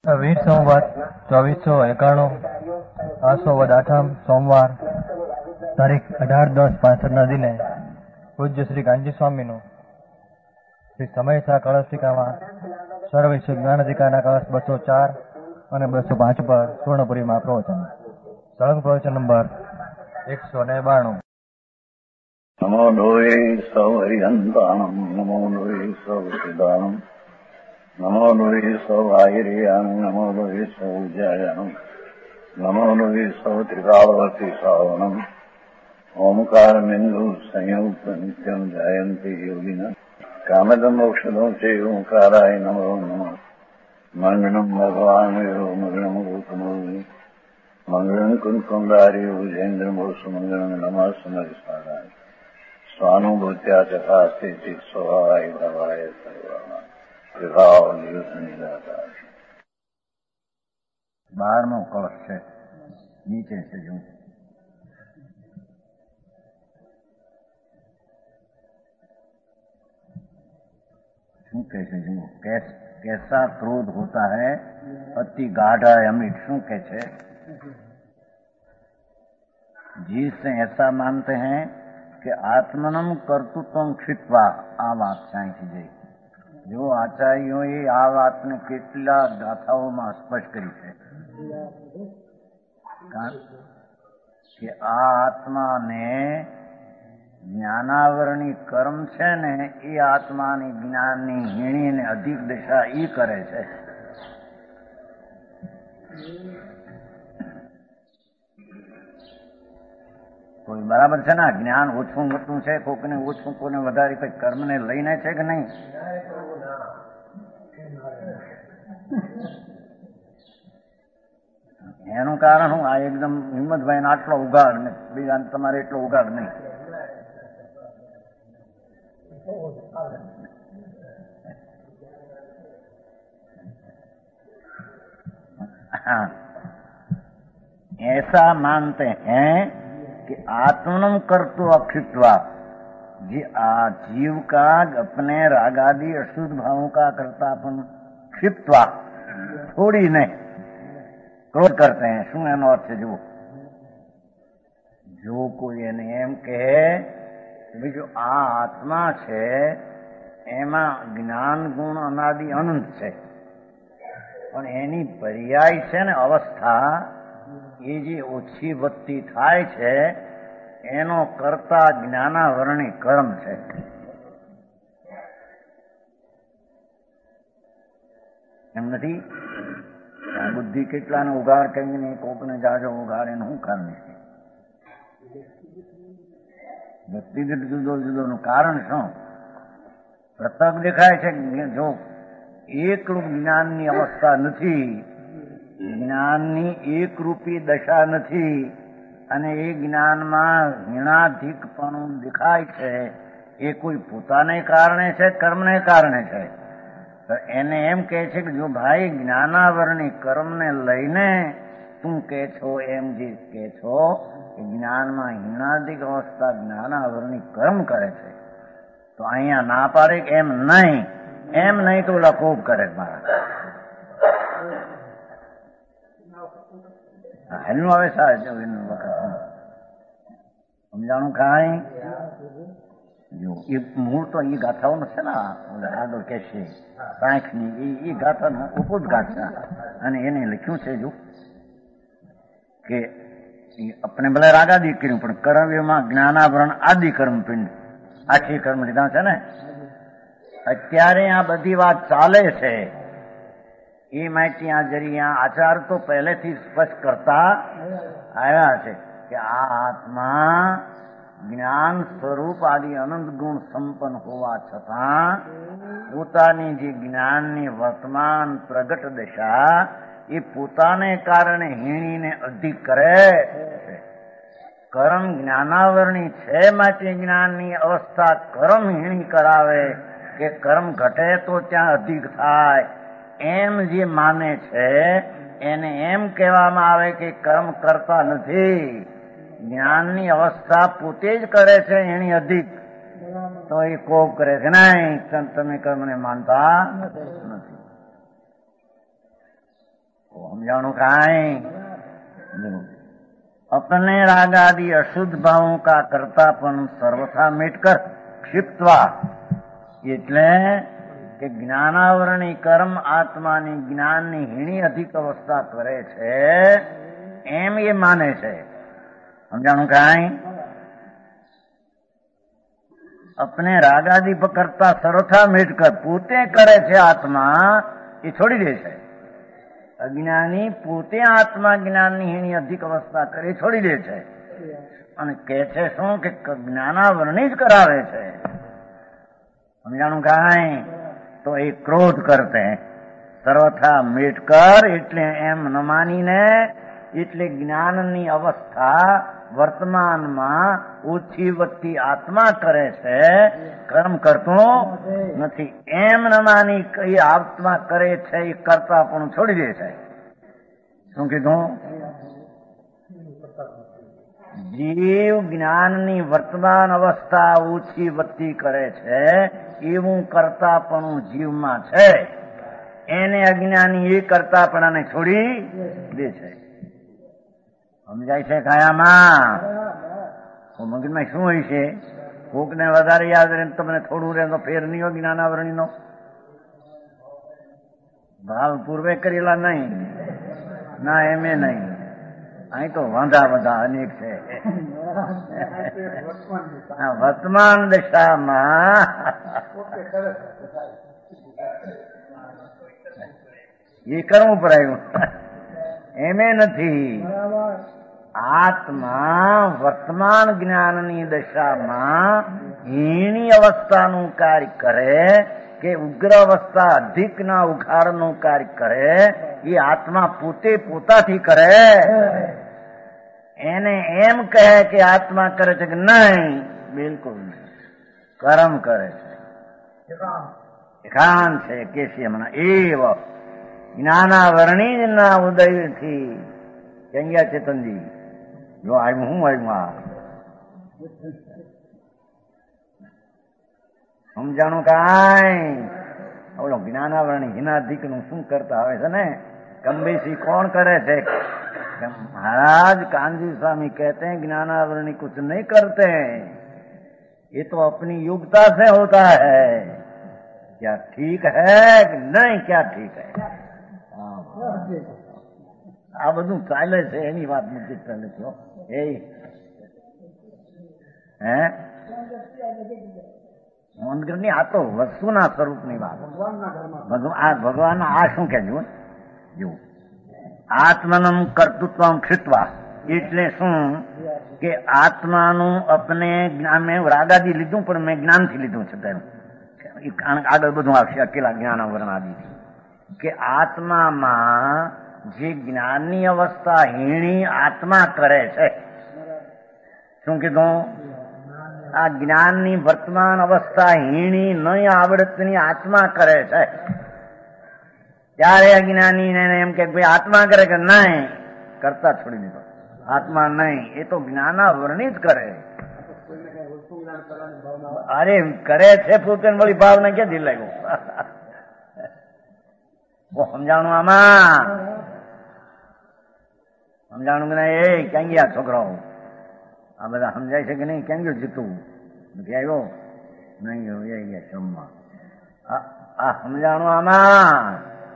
વીર સંવત 2491 આસો વદ આઠમ સોમવાર તારીખ 18/10/65 દિને પૂજ્ય શ્રી કાંજી સ્વામીનું શ્રી સમયસા કળશિકામાં સર્વવિશ્વ જ્ઞાનાધિકારના કળશ 204 અને 205 પર સુવર્ણપુરીમાં પ્રવચન. સળંગ પ્રવચન નંબર 192. નમો લોહે સૌ હરિહંતાણમ નમો લોહે સૌ સિદ્ધાણમ નમો લોહે સૌ આયર્યાણમ નમો લોહે સૌ ઉજ્જાયાણમ નમો લોહે સૌ ત્રિકાવર્તી શ્રાવણમ ઓમકાર બિંદુ સંયુક્ત નિત્યમ જાયંતી યોગિના કામદમ મોક્ષદો છે ઓંકારાય નમો નમઃ. મંગળમ ભગવાન મંગળમ ગૌતમો મંગળમ કુંકુંડારી ઉજેન્દ્રમોષ મંગળમ નમઃ સમરિસ્મરાય સ્વાનુભૂત્યા ચકાસ્તે સ્વભાવાય ભવાય સર્વમાં વિભાવ નિદાતા. 12મો કળશ છે, નીચે છે જો શું કહે છે જુઓ, कैसा क्रोध होता है अति गाढ़ा अमिट. શું કહે છે? जिससे ऐसा मानते हैं कि आत्मनम कर्तृत्व क्षिप्वा. આ વાત સાંઈ જઈ જો આચાર્યોએ આ વાતને કેટલા ગાથાઓમાં સ્પષ્ટ કરી છે કે આ આત્માને જ્ઞાનાવરણી કર્મ છે ને એ આત્માની જ્ઞાનની હીણીને અધિક દશા ઈ કરે છે. કોઈ બરાબર છે ને, જ્ઞાન ઓછું મોટું છે, કોકને ઓછું કોને વધારે, કોઈ કર્મને લઈને છે કે નહીં? એનું કારણ હું આ એકદમ હિંમતભાઈને આટલો ઉગાડ ને બીજા તમારે એટલો ઉગાડ નહીં. ऐसा मानते हैं कि आत्मनम कर्तु अक्षित्वा. जीव का अपने रागादि अशुद्ध भावों का कर्तापन क्षिप्त्वा छोड़ीने क्रोध करते हैं. શું એનો અર્થ છે જુઓ, જો કોઈ એને એમ કહે બીજું આ આત્મા છે એમાં જ્ઞાન ગુણ અનાદિ અનંત છે, પણ એની પર્યાય છે ને અવસ્થા એ જે ઓછી વધતી થાય છે એનો કરતા જ્ઞાનાવરણી કર્મ છે. એમ નથી? બુદ્ધિ કેટલાને ઉગાડ કરીને કોકને જાજો ઉગાડે ને શું કામ છે? વ્યક્તિગત જુદો જુદોનું કારણ શું? પ્રત્યક્ષ દેખાય છે જો એકરૂપ જ્ઞાનની અવસ્થા નથી, જ્ઞાનની એકરૂપી દશા નથી અને એ જ્ઞાનમાં હીણાધિકપણું દેખાય છે, એ કોઈ પોતાને કારણે છે કર્મને કારણે છે. એને એમ કહે છે કે જો ભાઈ જ્ઞાનાવરણી કર્મને લઈને તું કહે છો, એમ જે કહે છો કે જ્ઞાનમાં હીણાધિક અવસ્થા જ્ઞાનાવરણી કર્મ કરે છે, તો અહીંયા ના પાડે કે એમ નહીં તો ઓલા કોપ કરે મારા એનું આવે સાહેબ વખત સમજાણું ખાય. જો એ મૂળ તો એ ગાથાઓનો છે ને, આગળ કે છે સાંખની એ ગાથાનો ઉપજ ગાથા, અને એને લખ્યું છે જો કે આપણે ભલે રાગાદિ કર્યું પણ કર્મમાં જ્ઞાનાવરણ આદિ કર્મપિંડ આખી કર્મ લીધા છે ને. અત્યારે આ બધી વાત ચાલે છે એ માહિતી આ જરિયા આચાર તો પહેલેથી સ્પષ્ટ કરતા આવ્યા છે કે આ આત્મા જ્ઞાન સ્વરૂપ આદિ અનંત ગુણ સંપન્ન હોવા છતાં પોતાની જે જ્ઞાનની વર્તમાન પ્રગટ દશા એ પોતાને કારણે હીણીને અધિક કરે છે. કર્મ જ્ઞાનાવરણી છે માટે જ્ઞાનની અવસ્થા કર્મ હીણી કરાવે કે કર્મ ઘટે તો ત્યાં અધિક થાય એમ જે માને છે એને એમ કહેવામાં આવે કે કર્મ કરતા નથી, જ્ઞાનની અવસ્થા પોતે જ કરે છે એની અધિક, તો એ કોપ કરે છે નહીં તમે કર્મને માનતા નથી. समझाणु काई अपने रागादि अशुद्ध भावों का कर्तापन सर्वथा मिटकर क्षिप्तवा એટલે કે જ્ઞાનાવરણી કર્મ આત્માની જ્ઞાનની હીણી અધિક અવસ્થા કરે છે એમ એ માને છે. સમજાણું કાંઈ? अपने रागादि करता सर्वथा मिटकर પોતે કરે છે આત્મા એ છોડી દે છે. અજ્ઞાની પોતે આત્મા જ્ઞાનની હીણી અધિક અવસ્થા કરે છોડી દે છે અને કહે છે શું કે જ્ઞાનાવરણી જ કરાવે છે. સમજાણું કાંઈ? તો એ ક્રોધ કરતે સર્વથા મિટકર એટલે એમ ન માનીને એટલે જ્ઞાનની અવસ્થા વર્તમાનમાં ઓછી વધતી આત્મા કરે છે, કર્મ કરતો નથી એમ ન માની એ આત્મા કરે છે એ કરતા પણ છોડી દે છે. શું કીધું? જીવ જ્ઞાનની વર્તમાન અવસ્થા ઓછી વધતી કરે છે એવું કરતાપણું જીવમાં છે, એને અજ્ઞાની એ કરતાપણાને છોડી દે છે. સમજાય છે? કાયામાં મગજમાં શું હોય છે? કોકને વધારે યાદ રહે તમને થોડું રહે તો ફેર નહીં હોય જ્ઞાનાવરણીનો ભાવ પૂર્વે કરેલા નહીં ના એમે નહીં. અહીં તો વાંધા બધા અનેક છે. વર્તમાન દશામાં એ કરવું પડાયું એમે નથી. આત્મા વર્તમાન જ્ઞાનની દશામાં હીણી અવસ્થાનું કાર્ય કરે કે ઉગ્ર અવસ્થા અધિકના ઉઘાડનું કાર્ય કરે એ આત્મા પોતે પોતાથી કરે. એને એમ કહે કે આત્મા કરે છે કે નહીં, બિલકુલ નહીં, કર્મ કરે છે. એકાંત છે કે છે હમણાં એવ જ્ઞાનાવરણીના ઉદયથી ક્યાં ચેતનજી જો આવ્યું હું આવ્યું આ સમજાણું કાંઈ? ઓલો જ્ઞાનાવરણી હિનાધિક નું શું કરતા આવે છે ને કમબેસી કોણ કરે છે? महाराज कांजी स्वामी कहते हैं ज्ञानावरणी कुछ नहीं करते, ये तो अपनी योग्यता से होता है. क्या ठीक है कि नहीं? क्या ठीक है? આ બધું ચાલે છે એની વાત નથી ચાલે છે. એ હે મંદિરની આ તો વસ્તુના સ્વરૂપની વાત. ભગવાન આ શું કે જુઓ આત્મનમ કર્તૃત્વ ક્ષિત્વા એટલે શું કે આત્માનું અપને જ્ઞાન મેં રાગાદી લીધું પણ મેં જ્ઞાનથી લીધું છે તેનું આગળ બધું આવશે અકેલા જ્ઞાનાવરણ આદિથી કે આત્મામાં જે જ્ઞાનની અવસ્થા હીણી આત્મા કરે છે. શું કીધું? આ જ્ઞાનની વર્તમાન અવસ્થા હીણી નહીં આવડતની આત્મા કરે છે. ત્યારે અજ્ઞાની ને એમ કે ભાઈ આત્મા કરે કે નહીં, કરતા છોડી દીધો. આત્મા નહીં, એ તો જ્ઞાનાવરણી જ કરે. અરે કરે છે પોતે વળી ભાવને ક્યાંથી લાગ્યું? સમજાણું આમાં? સમજાણું કે નહીં? એ ક્યાં ગયા છોકરાઓ? આ બધા સમજાય છે કે નહીં? ક્યાં ગયો જીતું? નથી આવ્યો? નહીં ગયો એ ગયા જમવા. આ સમજાણું આમાં?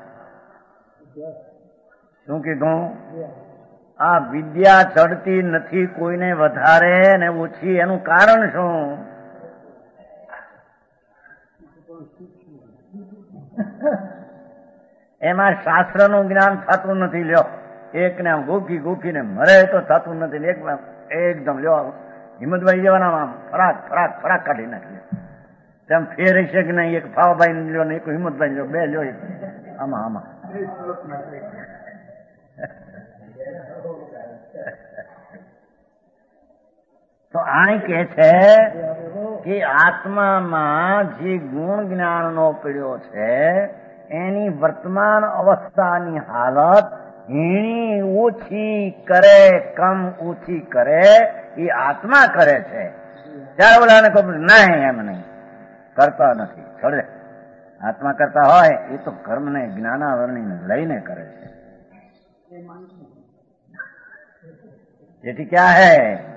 શું કીધું? આ વિદ્યા ચડતી નથી કોઈને વધારે ને ઓછી, એનું કારણ શું? એમાં શાસ્ત્રનું જ્ઞાન થતું નથી. લ્યો એકને ગોખી ગોખીને મરે તો થતું નથી. એકદમ લ્યો હિંમતભાઈ જવાના ફરાક ફરાક ફરાક કાઢી નાખીએ તેમ ફેર છે કે નહીં? એક ફાવાભાઈ લ્યો ને એક હિંમતભાઈ લ્યો, બે લ્યો આમાં આમાં તો આ કે છે કે આત્મામાં જે ગુણ જ્ઞાનનો પીડ્યો છે એની વર્તમાન અવસ્થાની હાલત હીણી ઓછી કરે, કમ ઓછી કરે એ આત્મા કરે છે. ત્યારે બોલાને કહું નહીં, એમ નહીં, કરતા નથી, છોડે. આત્મા કરતા હોય એ તો કર્મને જ્ઞાનાવરણીને લઈને કરે છે. ये ठीक क्या है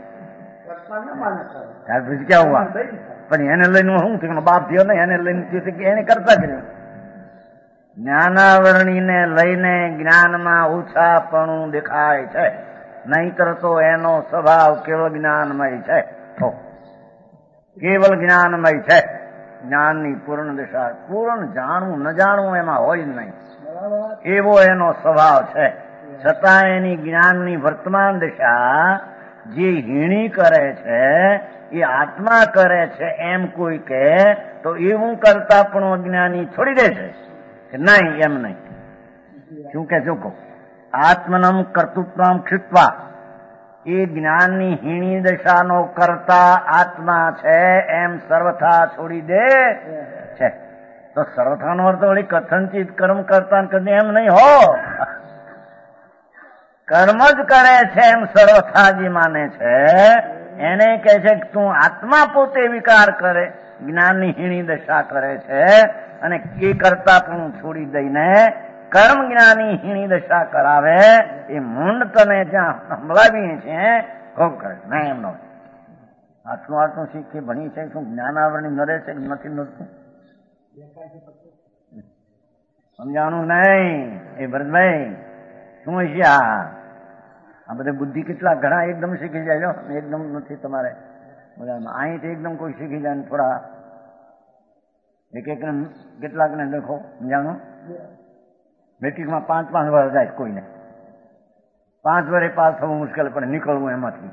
यार फिर क्या हुआ પણ એને લઈને શું થયું બાપ થયો ને એને લઈને એને કરતા કર્યું જ્ઞાનાવરણીને લઈને જ્ઞાનમાં ઓછાપણું દેખાય છે નહીતર તો એનો સ્વભાવ કેવળ જ્ઞાનમય છે કેવલ જ્ઞાનમય છે જ્ઞાનની પૂર્ણ દિશા પૂર્ણ જાણવું ન જાણવું એમાં હોય જ નહીં એવો એનો સ્વભાવ છે છતાં એની જ્ઞાનની વર્તમાન દિશા જે હીણી કરે છે એ આત્મા કરે છે એમ કોઈ કહે તો એવું કરતા પણ અજ્ઞાની છોડી દે છે કે નહીં એમ નહીં શું કે શું કહું આત્મનમ કર્તૃત્વમ ક્ષિપ્વા એ જ્ઞાનની હીણી દશાનો કરતા આત્મા છે એમ સર્વથા છોડી દે છે તો સર્વથાનો અર્થ વળી કથનચિત કર્મ કરતા કદી એમ નહીં હો કર્મ જ કરે છે એમ સર્વથા જે માને છે એને કહે છે કે તું આત્મા પોતે વિકાર કરે જ્ઞાનની હીણી દશા કરે છે અને એ કરતા પણ છોડી દઈને કર્મ જ્ઞાની હીણી દશા કરાવે એ મૂંડ તને જ્યાં સંભળાવીએ છે ખૂબ કરે ના એમ ન આટલું શીખી ભણી છે શું જ્ઞાનાવરણી નડે છે નથી નડતું સમજાણું નહીં એ ભરતભાઈ શું છે આ બધા બુદ્ધિ કેટલા ઘણા એકદમ શીખી જાય એકદમ નથી તમારે અહીંથી એકદમ કોઈ શીખી જાય ને થોડા એક કેટલાકને દેખો સમજાણું મેટ્રિકમાં 5 વર્ષ જાય કોઈને 5 વર્ષે પાસ થવું મુશ્કેલ પડે નીકળવું એમાંથી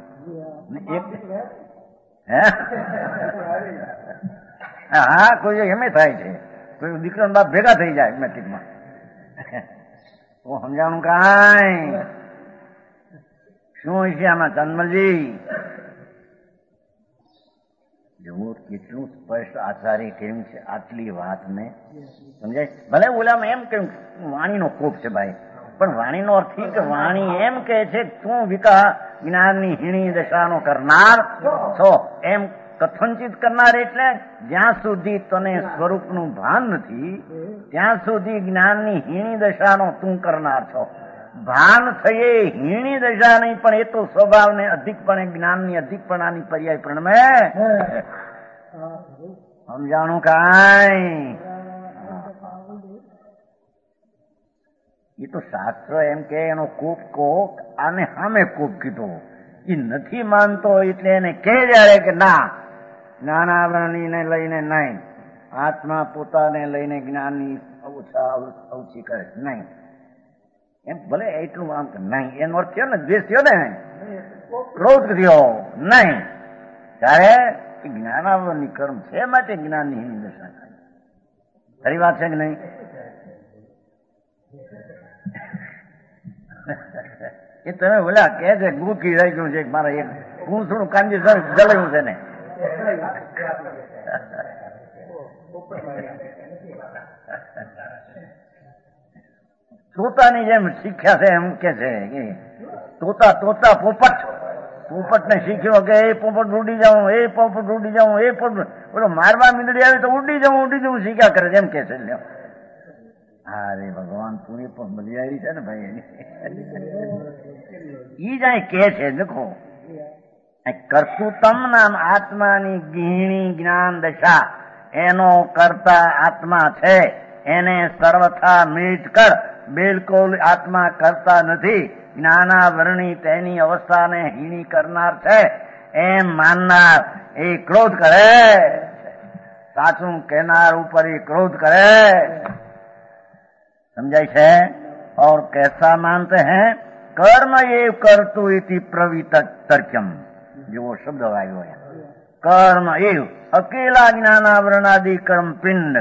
હા કોઈ એમ થાય છે કોઈ દીકરાના બાપ ભેગા થઈ જાય મેટ્રિકમાં તો સમજાણું કાંઈ શું છે આમાં ચંદમલજી જુઓ કેટલું સ્પષ્ટ આચાર્ય કેમ છે આટલી વાતને સમજાય ભલે ઓલામાં એમ કેમ વાણીનો કોપ છે ભાઈ પણ વાણીનો અર્થ કે વાણી એમ કે છે તું જ્ઞાનની હીણી દશાનો કરનાર છો એમ કથનચિત કરનાર એટલે જ્યાં સુધી તને સ્વરૂપનું ભાન નથી ત્યાં સુધી જ્ઞાનની હીણી દશાનો તું કરનાર છો ભાન થયે હીણી દશા નહીં પણ એ તો સ્વભાવને અધિકપણે જ્ઞાનની અધિકપણાની પર્યાય પ્રણમે સમજાણું કાંઈ એ તો શાસ્ત્ર એમ કે એનો કોપ કોક આને સામે કોપ કીધો એ નથી માનતો એટલે એને કહે જ્યારે કે ના જ્ઞાનાવરણીને લઈને નહીં આત્મા પોતાને લઈને જ્ઞાનની ઓછી કરે નહીં એમ ભલે એટલું આમ નહીં એનો અર્થ થયો ને દ્વેષ થયો ને ક્રોધ થયો નહીં ત્યારે જ્ઞાનાવરણની કર્મ છે માટે જ્ઞાનની હીની દશા થાય ખરી વાત છે કે નહીં એ તમે બોલા કે છે ગુકી રહી ગયું છે મારા એક હું થોડું કાંજી જલાયું છે ને તોતાની જેમ શીખ્યા છે એમ કે છે તોતા પોપટ ને શીખ્યો કે એ પોપટ ઉડી જાઉં એ પોપટ ઉડી જાઉં એ પોપટ બોલો મારવા મીંદડી આવે તો ઉડી જવું શીખ્યા કરે એમ કે છે અરે ભગવાન પૂરી પણ બધી આવી છે ને ભાઈ ઈ જ અહીં કે છે દેખો કર્તૃતમ નામ આત્માની ગીણી જ્ઞાન દશા એનો કરતા આત્મા છે એને સર્વથા મીટ કર બિલકુલ આત્મા કરતા નથી જ્ઞાનાવરણી તેની અવસ્થાને હીણી કરનાર છે એમ માનનાર એ ક્રોધ કરે સાચું કહેનાર ઉપર એ ક્રોધ કરે समझाई है और कैसा मानते हैं कर्म ये कर्तु इति प्रवितर्क्यम जो वो शब्द आयो है कर्म एव अकेला ज्ञानावरणादि कर्म पिंड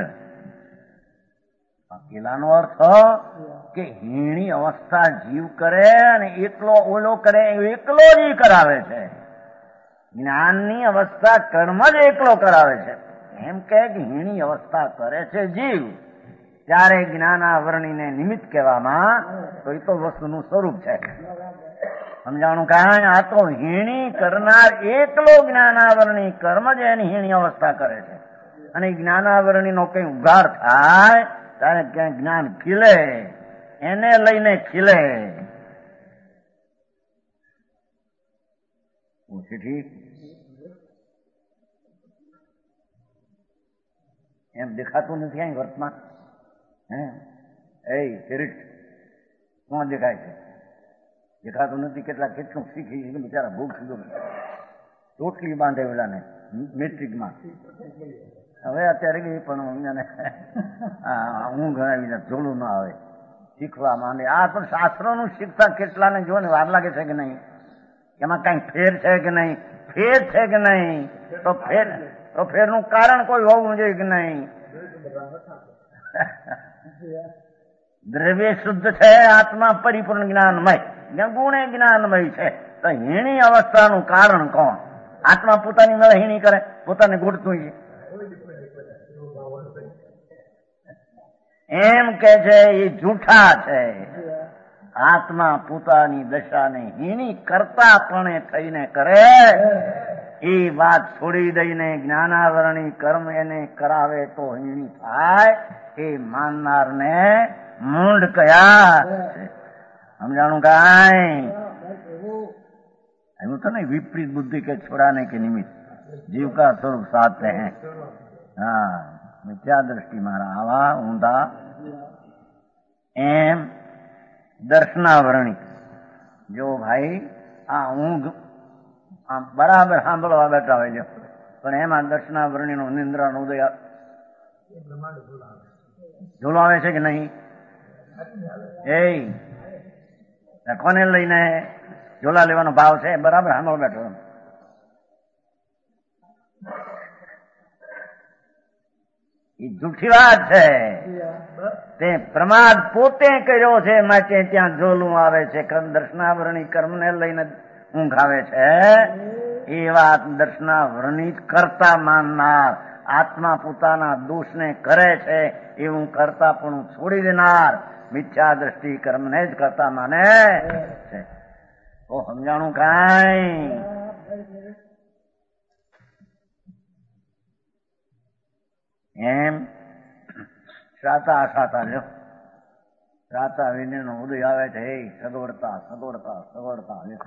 अकेलाનો અર્થ કે હીણી અવસ્થા જીવ કરે અને એકલો ઓલો કરે એકલો જ કરાવે છે જ્ઞાનની અવસ્થા કર્મ જ એકલો કરાવે છે એમ કે હીણી અવસ્થા કરે છે જીવ ત્યારે જ્ઞાનાવરણીને નિમિત્ત કહેવામાં તો એ તો વસ્તુનું સ્વરૂપ છે સમજાણું કારણ આ તો હીણી કરનાર એકલો જ્ઞાનાવરણી કર્મ જ એની હીણી અવસ્થા કરે છે અને જ્ઞાનાવરણીનો કઈ ઉઘાર થાય ત્યારે ક્યાંય જ્ઞાન ખીલે એને લઈને ખીલે ઓછી ઠીક એમ દેખાતું નથી અહીં વર્તમાન. હે એ શરીર કોણ દેખાય છે? દેખાતું નથી. કેટલું શીખી બિચારા ભૂખ ટોટલી બાંધેલા ને મેટ્રિકમાં હવે અત્યારે ગઈ પણ ઊંઘ આવીને જોડું ના આવે શીખવા માંડે. આ તો શાસ્ત્રોનું શીખતા કેટલાને જો ને વાર લાગે છે કે નહીં? એમાં કઈ ફેર છે કે નહીં? ફેર છે કે નહીં? તો ફેરનું કારણ કોઈ હોવું જોઈએ કે નહીં? દ્રવ્ય શુદ્ધ છે, આત્મા પરિપૂર્ણ જ્ઞાનમય, ગુણે જ્ઞાનમય છે. તો હીણી અવસ્થાનું કારણ કોણ? આત્મા પોતાની મેળે હીણી કરે, પોતાને ગોઠતું છે એમ કે છે એ જૂઠા છે. આત્મા પોતાની દશાને હીણી કરતા પણ થઈને કરે એ વાત છોડી દઈને જ્ઞાનાવરણી કર્મ એને કરાવે તો હીણી થાય. એ માનનારને મૂંઢ કયા છે? સમજાણું કાંઈ? એવું તો નહીં વિપરીત બુદ્ધિ કે છોડાને કે નિમિત્ત જીવ કા સ્વરૂપ સાથ હે. હા, મિથ્યા દ્રષ્ટિ મારા આવા ઊંધા. એમ દર્શનાવરણી જો ભાઈ આ ઊંઘ આમ બરાબર સાંભળવા બેઠા હોય છે પણ એમાં દર્શનાવરણી નો નિંદ્રા નો ઉદય ઝોલો આવે છે કે નહીં? એ કોને લઈને ઝોલા લેવાનો ભાવ છે? બરાબર સાંભળવા બેઠો. એ જૂઠી વાત છે. તે પ્રમાદ પોતે કર્યો છે માટે ત્યાં ઝોલું આવે છે. દર્શનાવરણી કર્મને લઈને ઊંઘ આવે છે. એ વાત દર્શનાવરણી કરતા માનનાર, આત્મા પોતાના દોષને કરે છે એવું કરતા પણ છોડી દેનાર, મિથ્યા દ્રષ્ટિ કર્મને જ કરતા માને છે. તો સમજાણું કાંઈ? એમ શ્રાતા અશાતા લ્યો, શ્રાતા વિનય નો ઉદય આવે છે. એ સગવડતા સગવડતા સગવડતા લ્યો.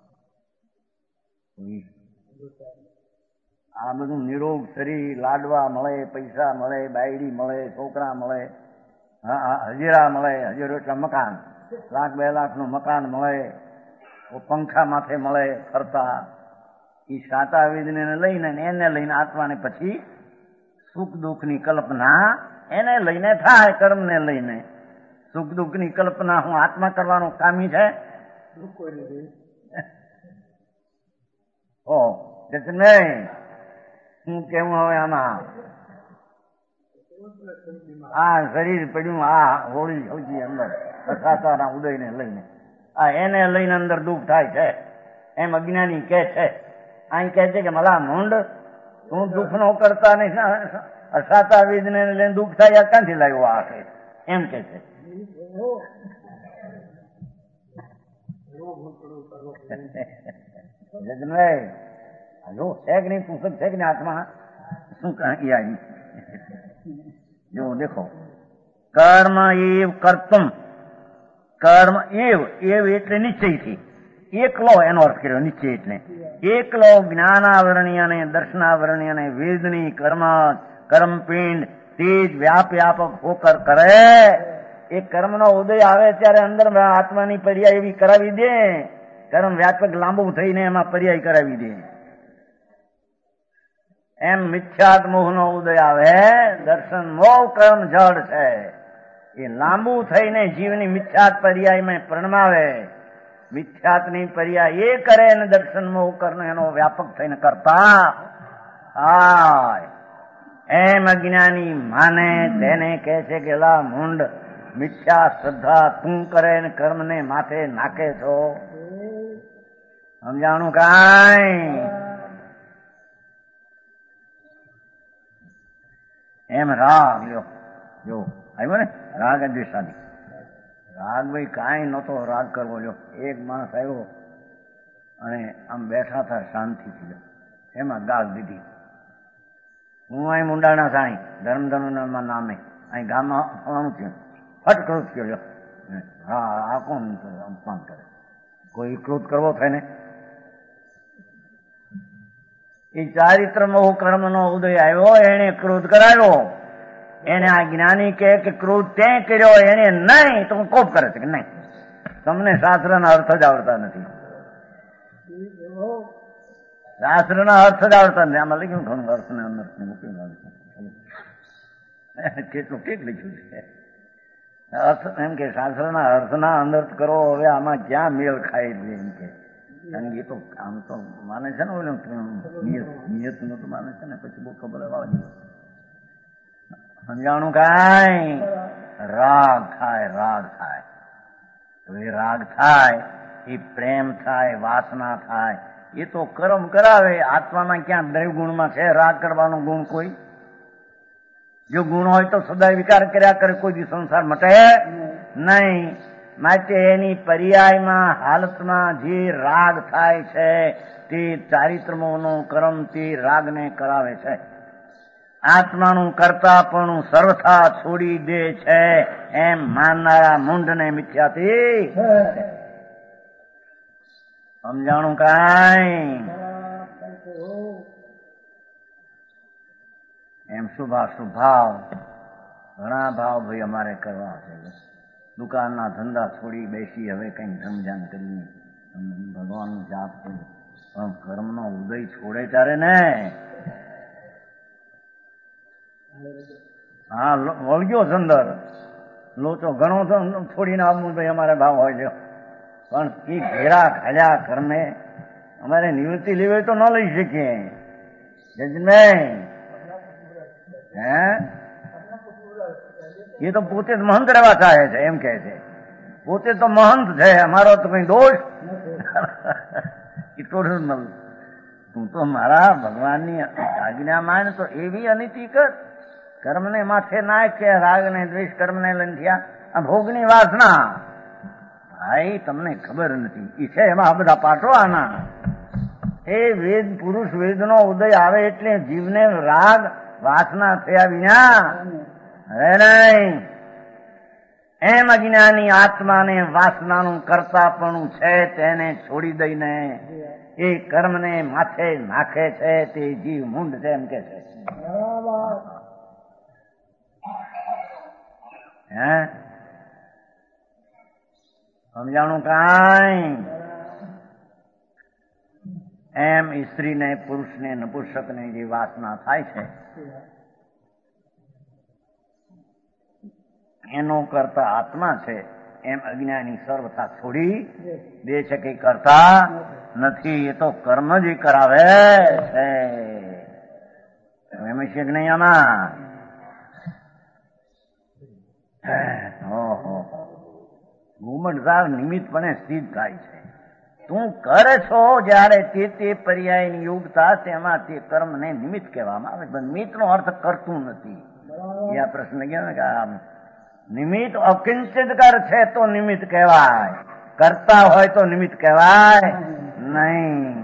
આ બધું નિરોગ શરીર, લાડવા મળે, પૈસા મળે, બાયડી મળે, છોકરા મળે, હજીરા મળે, હજીરો એટલે મકાન, લાખ 2 લાખનું મકાન મળે, પંખા માથે મળે ફરતા. એ શ્રાતા વિનયને લઈને એને લઈને આત્માને પછી સુખ દુઃખની કલ્પના એને લઈને થાય. કર્મને લઈને સુખ દુઃખની કલ્પના હું આત્મા કરવાનું કામી છે? નહીં હું કેવું હવે આમાં? આ શરીર પડ્યું, આ હોળી સૌથી અંદર સાતાના ઉદયને લઈને આ એને લઈને અંદર દુઃખ થાય છે એમ અજ્ઞાની કે છે. અહીં કહે છે કે મલા મૂંડ તું દુઃખ નો કરતા નહીં, સાતા વિધને લઈને દુઃખ થાય ક્યાંથી લાવ્યો આ છે એમ કે છે. જો છે કે નહીં પુસ્તક છે કે નહીં આત્મા શું કહી જો દેખો કર્મ એવ કર્તુમ, કર્મ એવ એટલે નિશ્ચયથી એકલો એનો અર્થ કર્યો. નિશ્ચય એટલે એકલો જ્ઞાનાવરણીય અને દર્શનાવરણીય અને વેદની કર્મપિંડ તે જ વ્યાપક હોકર કરે. એ કર્મનો ઉદય આવે ત્યારે અંદર આત્માની પર્યાય એવી કરાવી દે, કર્મ વ્યાપક લાંબુ થઈને એમાં પર્યાય કરાવી દે. એમ મિથ્યાત મોહનો ઉદય આવે, દર્શન મોહ કર્મ જડ છે એ લાંબુ થઈને જીવની મિથ્યાત પર્યાયમાં પ્રણમાવે. મિથ્યાતની પર્યાય એ કરે ને દર્શન મોહ કર્મ એનો વ્યાપક થઈને કરતા હાય. એમ અજ્ઞાની માને તેને કહે છે કે લા મૂંડ, મિથ્યા શ્રદ્ધા તું કરે ને કર્મને માથે નાખે છો. સમજાણું કાંઈ? એમ રાગ લ્યો, જો આવ્યો ને રાગ દ્વેષાદી. રાગ ભાઈ કાંઈ નહોતો રાગ કરવો. લ્યો એક માણસ આવ્યો અને આમ બેઠા હતા શાંતિથી, એમાં ગાળ દીધી. હું અહીં મુંડાણા સાંઈ ધર્મ નામે અહીં ગામમાં ફળવાનું થયું, ફટ ક્રોધ કર્યો. હા આ કોણ અપમાન કરે? કોઈ ક્રોધ કરવો થાય ને એ ચારિત્ર મોહ કર્મનો ઉદય આવ્યો, એને ક્રોધ કરાવ્યો. એને આ જ્ઞાની કહે કે ક્રોધ તે કર્યો, એને નહીં તો હું કોપ કરે છે કે નહીં, તમને શાસ્ત્રના અર્થ જ આવડતા નથી. શાસ્ત્રના અર્થ જ આવડતા નથી. આમાં લખ્યું ઘણું અર્થ ને અનર્થ ને કેટલું કેક લખ્યું છે. અર્થ એમ કે શાસ્ત્રના અર્થના અનર્થ કરો. હવે આમાં ક્યાં મેળ ખાય છે એમ કે. કારણ કે એ તો આમ તો માને છે ને ઓલું નિયત નું તો માને છે ને, પછી બહુ ખબર આવે. સમજાણું કાંઈ રાગ થાય, રાગ થાય. તો એ રાગ થાય, એ પ્રેમ થાય, વાસના થાય, એ તો કર્મ કરાવે. આત્મામાં ક્યાં દ્રવ્ય ગુણમાં છે રાગ કરવાનો ગુણ કોઈ? જો ગુણ હોય તો સદાય વિકાર કર્યા કરે, કોઈ દી સંસાર મટે નહીં. માટે એની પર્યાયમાં હાલતમાં જે રાગ થાય છે તે ચારિત્રમોનો કર્મ તે રાગને કરાવે છે. આત્માનું કરતાપણું સર્વથા છોડી દે છે એમ માનનારા મૂંઢને મિથ્યાથી સમજાણું કાંઈ? એમ શુભાશુભ ભાવ, ઘણા ભાવ ભાઈ અમારે કરવા છે. દુકાનના ધંધા છોડી બેસી હવે કઈ ધમજાન કરી ભગવાનનું જાપ કરી, પણ કર્મનો ઉદય છોડે ત્યારે ને. હા, વળગ્યો સંદર લોચો ઘણો છોડીને આવવું ભાઈ અમારે ભાવ હોય છે, પણ એ ઘેરા ખાલ્યા કર્મે અમારે નિવૃત્તિ લેવી તો ન લઈ શકીએ. હે, એ તો પોતે જ મહંત રહેવા ચાહે છે એમ કે છે. પોતે તો મહંત છે, અમારો તો કઈ દોષ તું તો મારા ભગવાનની આજ્ઞા માન. તો એવી અનિતિ કર, કર્મને માથે નાખ કે રાગ ને દ્વેષ કર્મને લંઠ્યા આ ભોગની વાસના. ભાઈ તમને ખબર નથી એ છે એમાં આ બધા પાઠો આના. એ વેદ પુરુષ વેદનો ઉદય આવે એટલે જીવને રાગ વાસના થયા વિના હવે નહીં. એમ અજ્ઞાની આત્માને વાસનાનું કરતાપણું છે તેને છોડી દઈને એ કર્મને માથે નાખે છે તે જીવ મૂંઢ છે એમ કે છે. હે, સમજાણું કાંઈ? એમ સ્ત્રીને પુરુષને નપુંસકને જે વાસના થાય છે એનો કરતા આત્મા છે એમ અજ્ઞાની સર્વથા છોડી દે છે કે કરતા નથી. એ તો કર્મ જ કરાવે છે. એમ છે કે નહીં? આમાં ઘુમટદાર નિમિત્તપણે સિદ્ધ થાય છે. તું કરે છો જયારે તે પર્યાયની યોગતા તેમાં તે કર્મને નિમિત્ત કહેવામાં આવે. નિમિત્ત નો અર્થ કરતું નથી. એ આ પ્રશ્ન કહેવાય કે આમ નિમિત્ત અકિંચિત કર છે તો નિમિત્ત કહેવાય, કરતા હોય તો નિમિત્ત કહેવાય નહીં.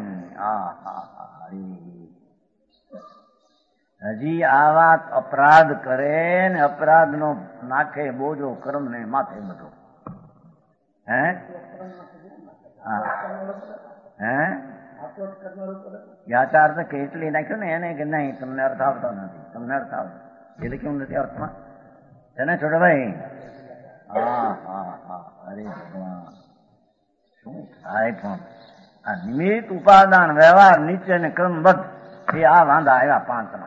હજી આ વાત અપરાધ કરે ને અપરાધ નો નાખે બોજો કર્મ ને માથે બધો. હે, યાચાર તો કેટલી નાખ્યું ને એને કે નહીં તમને અર્થ આવતો નથી, તમને અર્થ આવતો એટલે કેવું નથી અર્થમાં છે ને છોડે ભાઈ. અરે ભગવાન શું થાય પણ આ નિમિત્ત ઉપાદાન વ્યવહાર નીચે ને ક્રમબદ્ધ એ આ વાંધા આવ્યા પાંચના.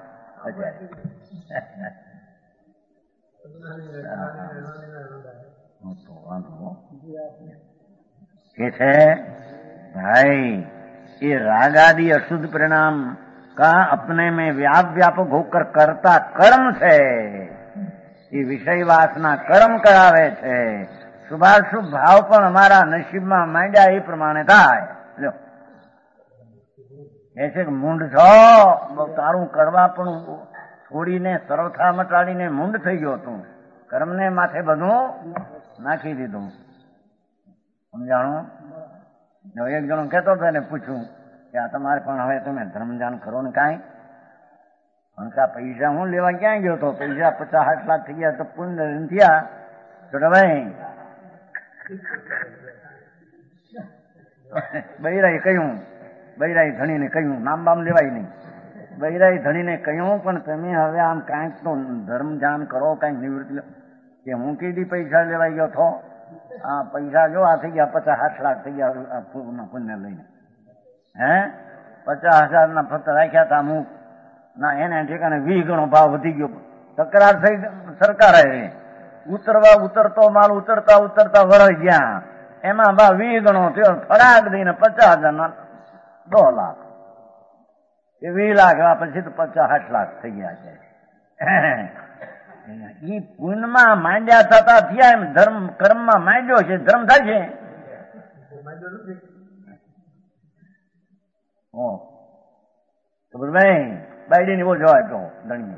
કે છે भाई ये राग आदि अशुद्ध परिणाम का अपने में व्यापक होकर करता कर्म છે. એ વિષય વાસના કર્મ કરાવે છે. શુભાશુભ ભાવ પણ અમારા નસીબમાં માંડ્યા એ પ્રમાણે થાય. લો એ છે કે મૂંઢ છો, તારું કરવા પણ છોડીને સર્વથા મટાડીને મૂંઢ થઈ ગયો તું. કર્મને માથે બધું નાખી દીધું. સમજાણું? એક જણો કહેતો હતો એને પૂછ્યું કે આ તમારે પણ હવે તમે ધર્મજાન કરો ને કાંઈ? પૈસા હું લેવા ક્યાં ગયો હતો? પૈસા 50-60 લાખ થઈ ગયા તો પુણ્ય થયા. તો ભાઈ બૈરાએ કહ્યું, બૈરાએ ધણીને કહ્યું, નામ બામ લેવાય નહીં. બૈરાઈ ધણીને કહ્યું, પણ તમે હવે આમ કાંઈક તો ધર્મ ધ્યાન કરો, કાંઈક નિવૃત્તિ કે હું કીધી પૈસા લેવાઈ ગયો છો. આ પૈસા જો આ થઈ ગયા 50-60 લાખ થઈ ગયા પુણ્ય લઈને. હે 50,000 ફક્ત રાખ્યા હતા અમુક ના, એને ઠેકાણે 20 ગણો ભાવ વધી ગયો. તકરાર થઈ સરકારે ઉતરતો માલ ઉતરતા વળાઈ ગયા. એમાં ભાવ 20 ગણો થયો. ફરાક દઈને 50,000 2 લાખ એ 20 લાખ પછી તો 50-60 લાખ થઈ ગયા છે. ઈ પુણ્યમાં માંડ્યા થતા થયા એમ ધર્મ કર્મમાં માંડ્યો છે, ધર્મ થાય છે. ભાઈ બાયડી ની બહુ જવાબ કહો ધણી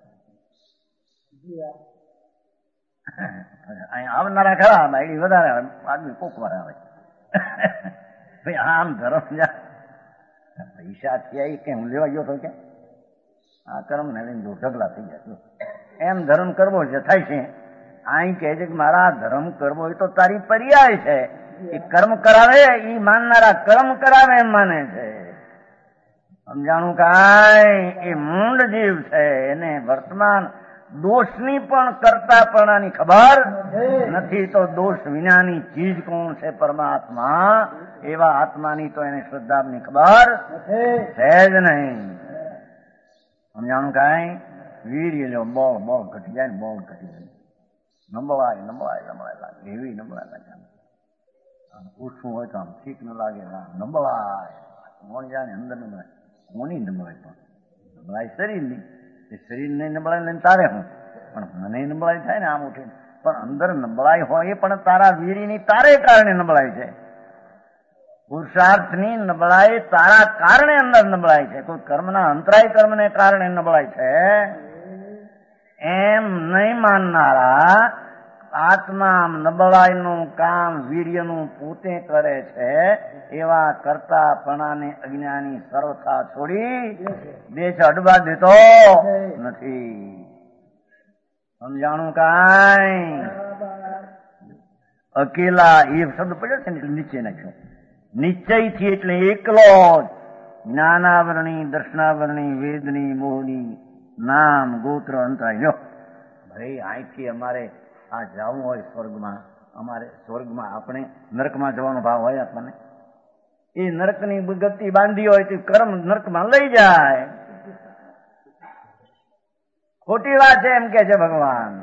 અહીંયા આવનારા ખરા, બાયડી વધારે આવે, આદમી કોક વાર આવે. ભાઈ આમ ધર્મ પૈસા થયા કે હું લેવા ગયો તો કે આ કર્મ ને લઈને ઢગલા થઈ ગયા. એમ ધર્મ કરવો છે થાય છે. અહીં કહે છે કે મારા ધર્મ કરવો એ તો તારી પર્યાય છે. એ કર્મ કરાવે એ માનનારા કર્મ કરાવે એમ માને છે. સમજાણું કાંઈ એ મૂંડ જીવ છે. એને વર્તમાન દોષની પણ કરતાપણાની ખબર નથી. તો દોષ વિનાની ચીજ કોણ છે? પરમાત્મા. એવા આત્માની તો એને શ્રદ્ધાની ખબર છે જ નહીં. સમજાણું કાંઈ? વીર્ય લ્યો, બળ ઘટી જાય ને, બળ ઘટી જાય, નબળાય લાગે, એવી નબળાય લાગે. પૂછવું હોય તો આમ ઠીક ન લાગે, નબળાય મોણ જાય ને અંદર નબળાય. કોની નબળાય? પણ નબળાય શરીરની. એ શરીરને નબળાઈ લઈને તારે હું, પણ મને નબળાઈ થાય ને આમ ઉઠી. પણ અંદર નબળાઈ હોય એ પણ તારા વીરીની તારે કારણે નબળાઈ છે. પુરુષાર્થની નબળાઈ તારા કારણે અંદર નબળાઈ છે. કોઈ કર્મના અંતરાય કર્મને કારણે નબળાઈ છે એમ નહીં માનનારા આત્મા નબળાઈનું કામ વીર્યનું પોતે કરે છે. એવા કરતાપણાને અજ્ઞાની સર્વથા છોડી દે છે, અડવા દેતો નથી. સમજાણું કાંઈ? અકેલા એ શબ્દ પડ્યો છે ને એટલે નીચે નાખ્યો. નિશ્ચયથી એટલે એકલો જ જ્ઞાનાવરણી, દર્શનાવરણી, વેદની, મોહની, નામ, ગોત્ર, અંતરાય. લ્યો ભાઈ અહીંથી અમારે આ જવું હોય સ્વર્ગમાં, અમારે સ્વર્ગમાં આપણે નરકમાં જવાનો ભાવ હોય આપણને. એ નરકની ગતિ બાંધી હોય તો કર્મ નરકમાં લઈ જાય. ખોટી વાત છે એમ કે છે ભગવાન.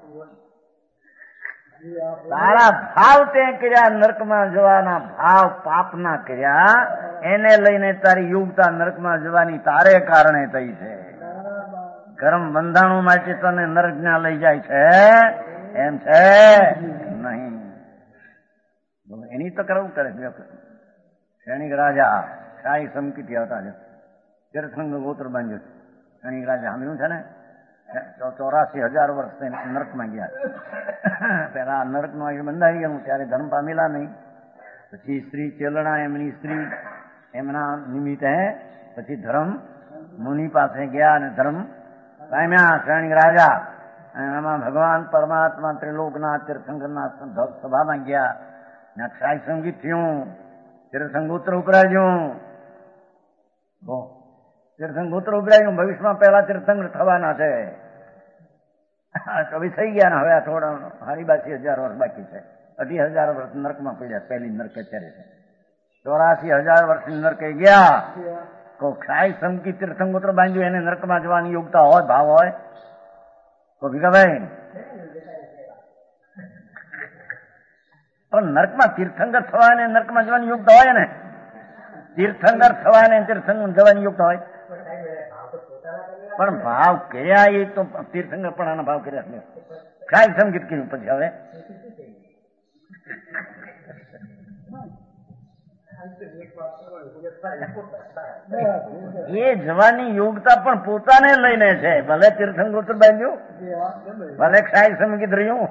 તારા ભાવ તે કર્યા નરકમાં જવાના, ભાવ પાપના કર્યા, એને લઈને તારી યોગતા નરકમાં જવાની તારે કારણે થઈ છે. કર્મ બંધાણું માટે તને નરક ના લઈ જાય છે એમ છે નહીં. એની તો કરવું કરે. ક્ષણિક રાજા શાહી સમકીથી આવતા છે, તીર્થંગ ગોત્ર બાંધ્યો. ક્ષણિક રાજા સાંભળ્યું છે ને, 84,000 વર્ષ નરકમાં ગયા. પેલા નરકનું આયુષ્ય બંધાઈ ગયું ત્યારે ધર્મ પામેલા નહીં. પછી સ્ત્રી ચેલણા એમની સ્ત્રી એમના નિમિત્તે પછી ધર્મ મુનિ પાસે ગયા અને ધર્મ પામ્યા. ક્ષણિક રાજા એમાં ભગવાન પરમાત્મા ત્રિલોકના તીર્થંકરના સભામાં ગયા. ક્ષાય સંગીત થયું, તીર્થંગોત્ર ઉભરાયું. તીર્થંગોત્ર ઉભરાયું. ભવિષ્યમાં પહેલા તીર્થંકર થવાના છે. હવે થઈ ગયા ને, હવે થોડા 82,000 વર્ષ બાકી છે. 80,000 વર્ષ નરકમાં પડ્યા. પહેલી નરક અત્યારે છે. 84,000 વર્ષની નરકે ગયા. તો ક્ષાય સંગીત તીર્થંગોત્ર બાંધ્યું, એને નરકમાં જવાની યોગતા હોય, ભાવ હોય તો ભીખાભાઈ. પણ નરકમાં તીર્થંકર થવાને નરકમાં જવાની યોગતા હોય ને, તીર્થંકર થવાને તીર્થંકર જવાની યોગતા હોય. પણ ભાવ કર્યા એ તો તીર્થંકર પણ આના ભાવ કર્યા છે. કાંઈ સંગીત કર્યું પછી હવે એ જવાની યોગતા પણ પોતાને લઈને છે. ભલે તીર્થંકર બાંધ્યું, ભલે ક્ષાય સંગીત રહ્યું.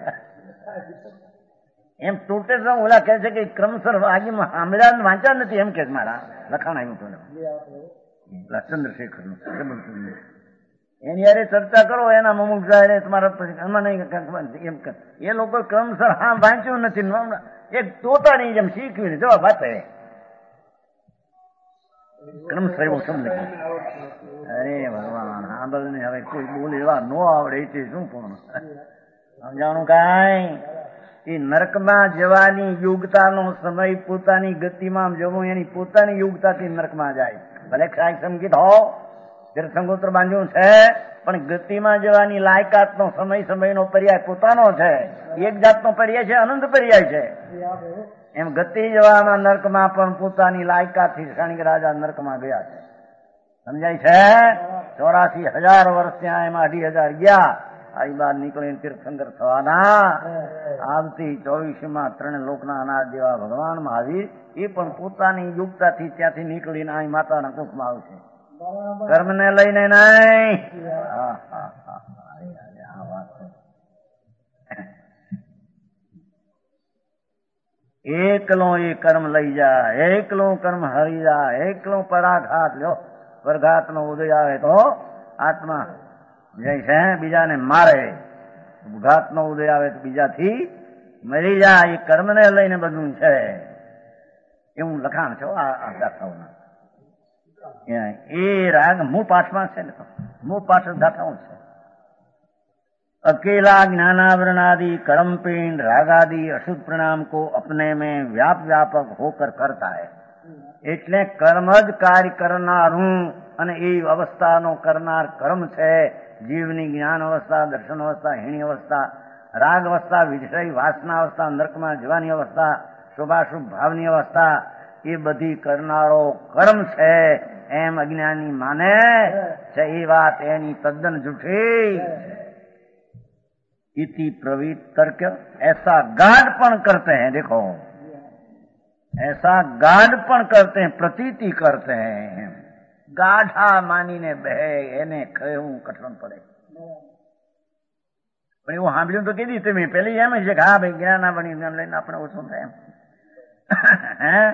એમ તૂટે તો ઓલા કહે છે કે ક્રમસર આગીમાં સાંભળ્યા વાંચ્યા નથી એમ કે મારા લખાણ આવ્યું હતું ચંદ્રશેખર નું. એની યારે ચર્ચા કરો એના અમુક જાય તમારા એમ એ લોકો ક્રમસર હા વાંચ્યું નથી. એક તોતાની જેમ શીખવી જવાબ આપે. કર્મ શ્રેવો શબ્દ લખ્યો. અરે ભગવાન સાંભળ ને, હવે કોઈ બોલે એવા ન આવડે તે શું પણ સમજાણું કાંઈ. એ નરકમાં જવાની યોગ્યતાનો સમય પોતાની ગતિમાં જવું, એની પોતાની યોગ્યતાથી નરકમાં જાય. ભલે ક્ષાય સંગીત હો, તીર્થંગોત્ર બાંધ્યું છે, પણ ગતિમાં જવાની લાયકાતનો સમયનો પર્યાય પોતાનો છે. એક જાતનો પર્યાય છે, અનંત પર્યાય છે. એમ ગતિ જવામાં નરકમાં પણ પોતાની લાયકાતથી ક્ષણિક રાજા નરકમાં ગયા છે. સમજાય છે? 84,000 વર્ષ ત્યાં, એમાં 2,000 ગયા. આવી બાદ નીકળીને તીર્થંકર થવાના. આવતી 24માં 3 લોકના અનાજ જેવા ભગવાન મહાવીર એ પણ પોતાની યુક્તાથી ત્યાંથી નીકળીને અહીં માતાના કુખમાં આવશે. કર્મને લઈને નહીં. આ વાત એકલો એ કર્મ લઈ જાય, એકલો કર્મ હરી જાય, એકલો પરાઘાત લ્યો. પરઘાત નો ઉદય આવે તો આત્મા જાય છે, બીજાને મારે. ઘાત નો ઉદય આવે તો બીજાથી મરી જાય. એ કર્મને લઈને બધું છે. એવું લખાણ છે આ દાખાઓના. એ રાગ મૂળ પાઠમાં છે ને, મૂળ પાઠ દાખાઓ છે. अकेला ज्ञानावरणादि कर्म पिंड रागादि अशुद्ध परिणाम को अपने में व्यापक होकर करता है. એટલે કર્મ જ કાર્ય કરનારું, અને એ અવસ્થાનો કરનાર કર્મ છે. જીવની જ્ઞાન અવસ્થા, દર્શન અવસ્થા, હીણી અવસ્થા, રાગ અવસ્થા, વિષય વાસના અવસ્થા, નરકમાં જવાની અવસ્થા, શુભાશુભ ભાવની અવસ્થા, એ બધી કરનારો કર્મ છે એમ અજ્ઞાની માને છે. એ વાત એની તદ્દન જૂઠી. इति प्रवीत तर्क ऐसा गाढ़पण करते हैं. देखो, ऐसा गाढ़पण करते हैं, प्रतीति करते हैं. गाढ़ा मानीने बहे એને કહેવું કઠણ પડે. પણ એવું સાંભળ્યું તો કીધી તમે પેલી એમ છે કે હા ભાઈ જ્ઞાન બની જ્ઞાન લઈને આપણે ઓછું થાય એમ.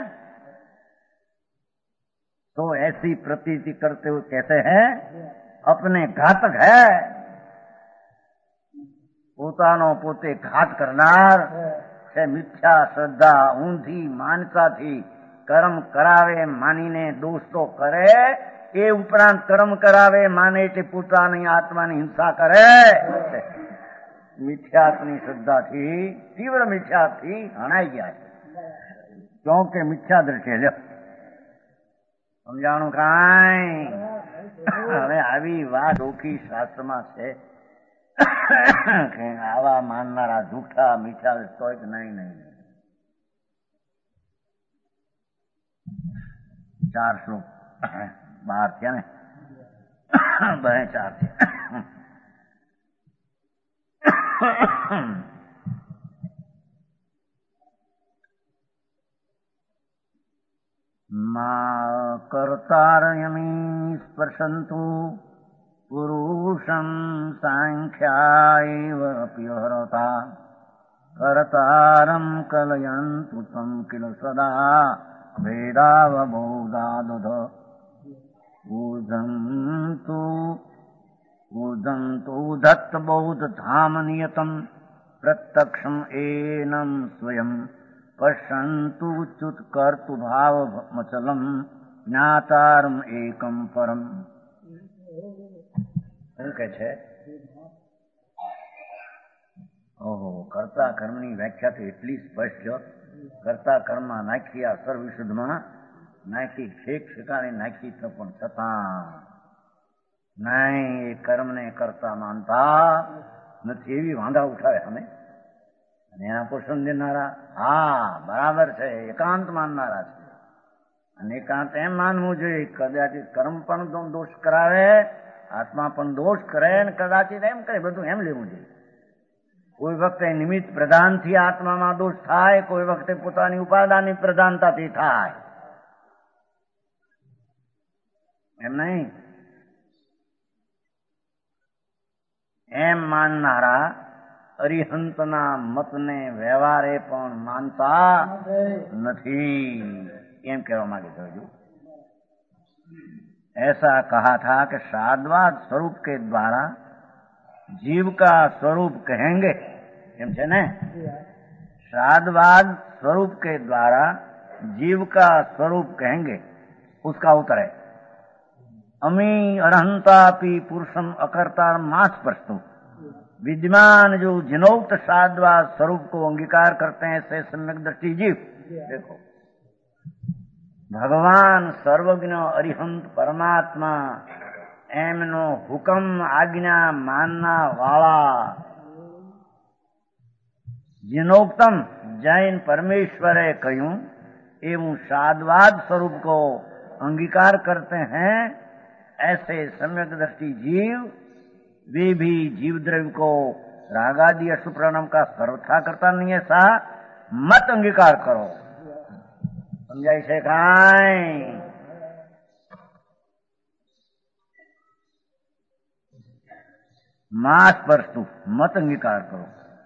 तो ऐसी प्रतीति करते हुए कहते हैं अपने घातक है. પોતાનો પોતે ઘાત કરનાર છે. મિથ્યા શ્રદ્ધા, ઊંધી માનતાથી કર્મ કરાવે માનીને દોષ તો કરે, એ ઉપરાંત કર્મ કરાવે માને તે પોતાની આત્માની હિંસા કરે. મિથ્યાત્મની શ્રદ્ધાથી, તીવ્ર મિથ્યાથી હણાઈ ગયા. ક્યોંકે મિથ્યા દ્રષ્ટિએ લ્યો. સમજાણું કાંઈ? હવે આવી વાત ઓખી શાસ્ત્રમાં છે કે આવા માનનારા જૂઠા મીઠા તો નહીં. 4 શ્લોક 12 થયા ને, 2-4 થયા. મા કર્તારયમી સ્પર્શંતુ પુરુષમ સાંખ્યાયવ પ્યહરતા કર્તારમ કલયંતુ તમ કિલ સદા ભેદાવબોધાદધ ઉદંતુ દત્ત બૌદ્ધ ધામ નિયતમ પ્રત્યક્ષમ એનમ સ્વયં પશ્યંતુ ચ્યુત કર્તુ ભાવ મચલમ જ્ઞાતારમ એકમ પરમ. શું કે છે? ઓહો, કર્તા કર્મની વ્યાખ્યા તો એટલી સ્પષ્ટ. કર્તા કર્મમાં નાખી, આ સર્વવિશુદ્ધમાં નાખી, છેક ઠેકાણે નાખી તો પણ છતાં નહીં એ કર્મને કરતા માનતા નથી. એવી વાંધા ઉઠાવે અમે. અને એના પોષણ દેનારા હા બરાબર છે, એકાંત માનનારા છે. અને એકાંત એમ માનવું જોઈએ કદાચિત કર્મ પણ દોષ કરાવે, આત્મા પણ દોષ કરે, ને કદાચિત એમ કરે, બધું એમ લેવું જોઈએ. કોઈ વખતે નિમિત્ત પ્રધાનથી આત્મામાં દોષ થાય, કોઈ વખતે પોતાની ઉપાદાનની પ્રધાનતાથી થાય. એમ નહીં. એમ માનનારા અરિહંતના મતને વ્યવહારે પણ માનતા નથી, એમ કહેવા માંગે છે. ऐसा कहा था कि श्राद्धवाद स्वरूप के द्वारा जीव का स्वरूप कहेंगे. एम છે ને? श्राद्धवाद स्वरूप के द्वारा जीव का स्वरूप कहेंगे. उसका उत्तर है अमी अरहंतापि पुरुषम अकर्ता मास प्रस्तु। विद्यमान जो जिनोक्त साधवा स्वरूप को अंगीकार करते हैं ऐसे सम्यक दृष्टि जीव। देखो भगवान सर्वज्ञ अरिहंत परमात्मा एमनो हुकम आज्ञा मानना वाला जिनोक्तम जैन परमेश्वरे कहूं एवं साधवाद स्वरूप को अंगीकार करते हैं ऐसे सम्यक दृष्टि जीव वे भी जीव द्रव्य को रागादि अशुप्राणाम का सर्वथा करता नहीं, ऐसा मत अंगीकार करो। समझाई से खाएं मास परस्तु मत अंगीकार करो।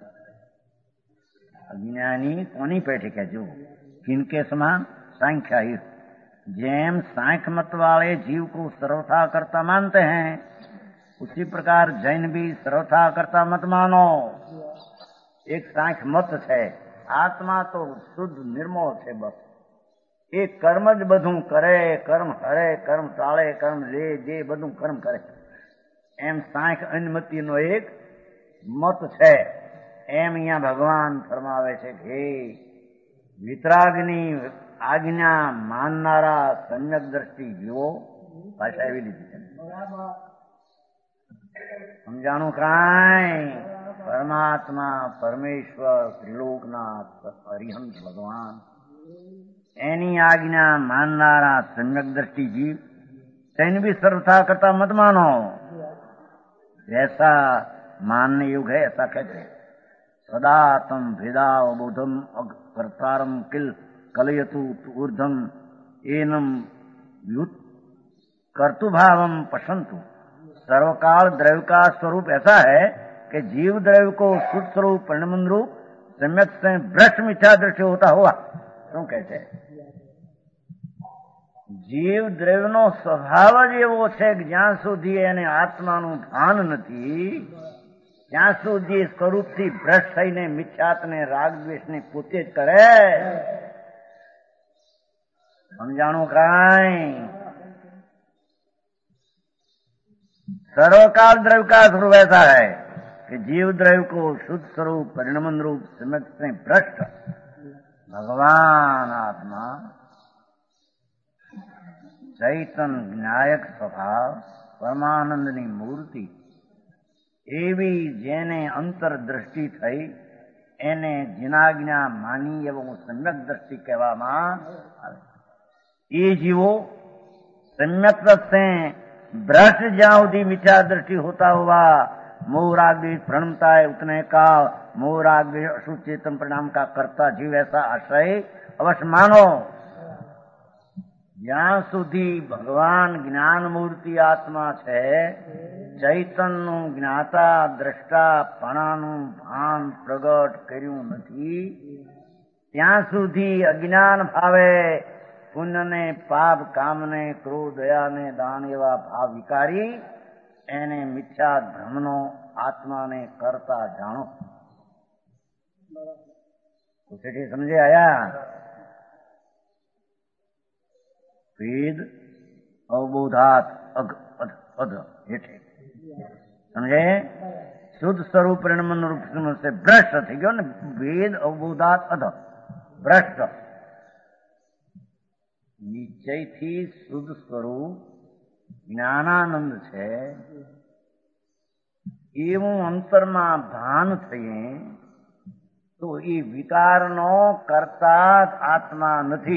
अज्ञानी कोनी पेठे कहजो किनके समान सांख्यायी जेम सांख्य मत वाले जीव को सर्वथा करता मानते हैं उसी प्रकार जैन भी सर्वथा करता मत मानो। एक सांख्य मत है आत्मा तो शुद्ध निर्मल है, बस एक कर्म ज બધું કરે, કર્મ હરે કર્મ ટાળે કર્મ લે જે બધું કર્મ કરે એમ सांख्य અન્મતિનો એક મત છે। એમ અહીંયા ભગવાન ફરમાવે છે કે વિતરાગની આજ્ઞા માનનારા સમ્યક દ્રષ્ટિ જીવો ભાષા એવી લીધી છે। સમજાણું કાંઈ પરમાત્મા પરમેશ્વર ત્રિલોકનાથ અરિહંત ભગવાન એની આજ્ઞા માનનારા સમ્યક દ્રષ્ટિ जीव તેને भी सर्वथा करता मत मानो। जैसा मानने युग है ऐसा कहते हैं सदा तम भेदावबोधम कर्तारम किल कलयतु ऊर्धम एनम युत कर्तुभावम पशंतु। सर्वकाल द्रव्य का स्वरूप ऐसा है कि जीव द्रव्य को शुद्ध स्वरूप परिणमन रूप सम्यक से भ्रष्ट मिथ्या दृष्टि होता हुआ શું કહે છે જીવ દ્રવ્યનો સ્વભાવ જ એવો છે કે જ્યાં સુધી એને આત્માનું ભાન નથી ત્યાં સુધી સ્વરૂપથી ભ્રષ્ટ થઈને મિથ્યાત્વને રાગ દ્વેષને પોતે જ કરે। સમજાણું કાંઈ सर्वकाल द्रव्य का स्वरूप ऐसा है कि जीव द्रव्य को शुद्ध स्वरूप परिणमन रूप सम्यक से भ्रष्ट भगवान आत्मा चैतन्य विनायक स्वभाव परमानंदनी मूर्ति एवी जेने अंतरदृष्टि थई एने जिनाज्ञा मानी एवं सम्यक दृष्टि कहेवामां आवे। ये जीवो सम्यक से भ्रष्ट ज्યાં સુધી मिथ्या दृष्टि होता हुआ मोह राग द्वेष प्रणमता है उतने का मोह राग द्वेष अशुद्ध चेतन परिणाम का करता जीव ऐसा आश्रय अवश्य मानो। જ્યાં સુધી ભગવાન જ્ઞાન મૂર્તિ આત્મા છે ચૈતનનું જ્ઞાતા દ્રષ્ટા પણાનું ભાન પ્રગટ કર્યું નથી ત્યાં સુધી અજ્ઞાન ભાવે પુણ્યને પાપ કામને ક્રોધ દયાને દાન એવા ભાવ વિકારી એને મિથ્યા ભ્રમનો આત્માને કરતા જાણો। તો સેઠી સમજે આયા વેદ અવબોધાત અઘ અધ અધ हेठे समझे शुद्ध स्वरूप परिणमन रूप से भ्रष्ट थी गयो ने वेद अवबोधात अध भ्रष्ट निश्चयથી શુદ્ધ સ્વરૂપ જ્ઞાનાનંદ છે એવું અંતરમાં ભાન થઈએ તો એ વિકારનો કરતા આત્મા નથી।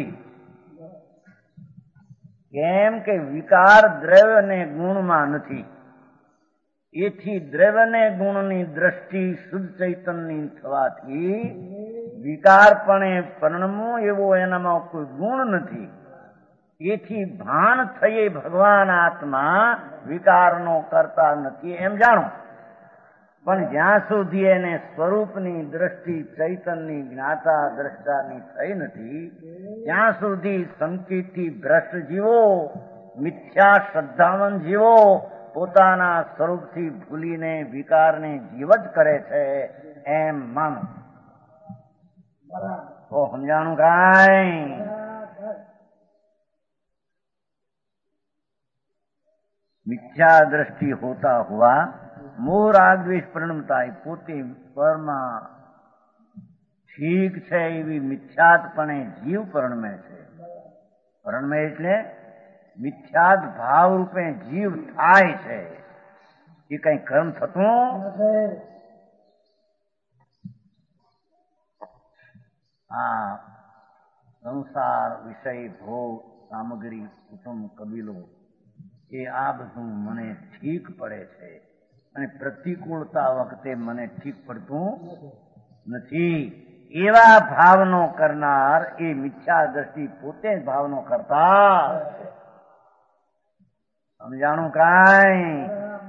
કેમ કે વિકાર દ્રવ્ય ને ગુણમાં નથી એથી દ્રવ્ય ને ગુણની દ્રષ્ટિ શુદ્ધ ચૈતન્યની થવાથી વિકારપણે પરિણમવું એવો એનામાં કોઈ ગુણ નથી એથી ભાન થયે ભગવાન આત્મા વિકારનો કરતા નથી એમ જાણો। પણ જ્યાં સુધી એને સ્વરૂપની દ્રષ્ટિ ચૈતન્યની જ્ઞાતા દ્રષ્ટાની થઈ નથી ત્યાં સુધી સંકિતથી ભ્રષ્ટ જીવો મિથ્યા શ્રદ્ધાવન જીવો પોતાના સ્વરૂપથી ભૂલીને વિકારને જીવ જ કરે છે એમ માનો। તો સમજાણું કાંઈ મિથ્યા દ્રષ્ટિ હોતા હુઆ મોહ રાગ દ્વેષ પરિણમતા એ પોતે પરમાં ઠીક છે એવી મિથ્યાતપણે જીવ પરિણમે છે. પરિણમે એટલે મિથ્યાત ભાવ રૂપે જીવ થાય છે. એ કઈ કર્મ થતું. આ સંસાર વિષય ભોગ સામગ્રી કુટુંબ કબીલો એ આ બધું મને ઠીક પડે છે અને પ્રતિકૂળતા વખતે મને ઠીક પડતું નથી. એવા ભાવનો કરનાર એ મિથ્યા દ્રષ્ટિ પોતે જ ભાવનો કરતા. સમજાણું કાંઈ?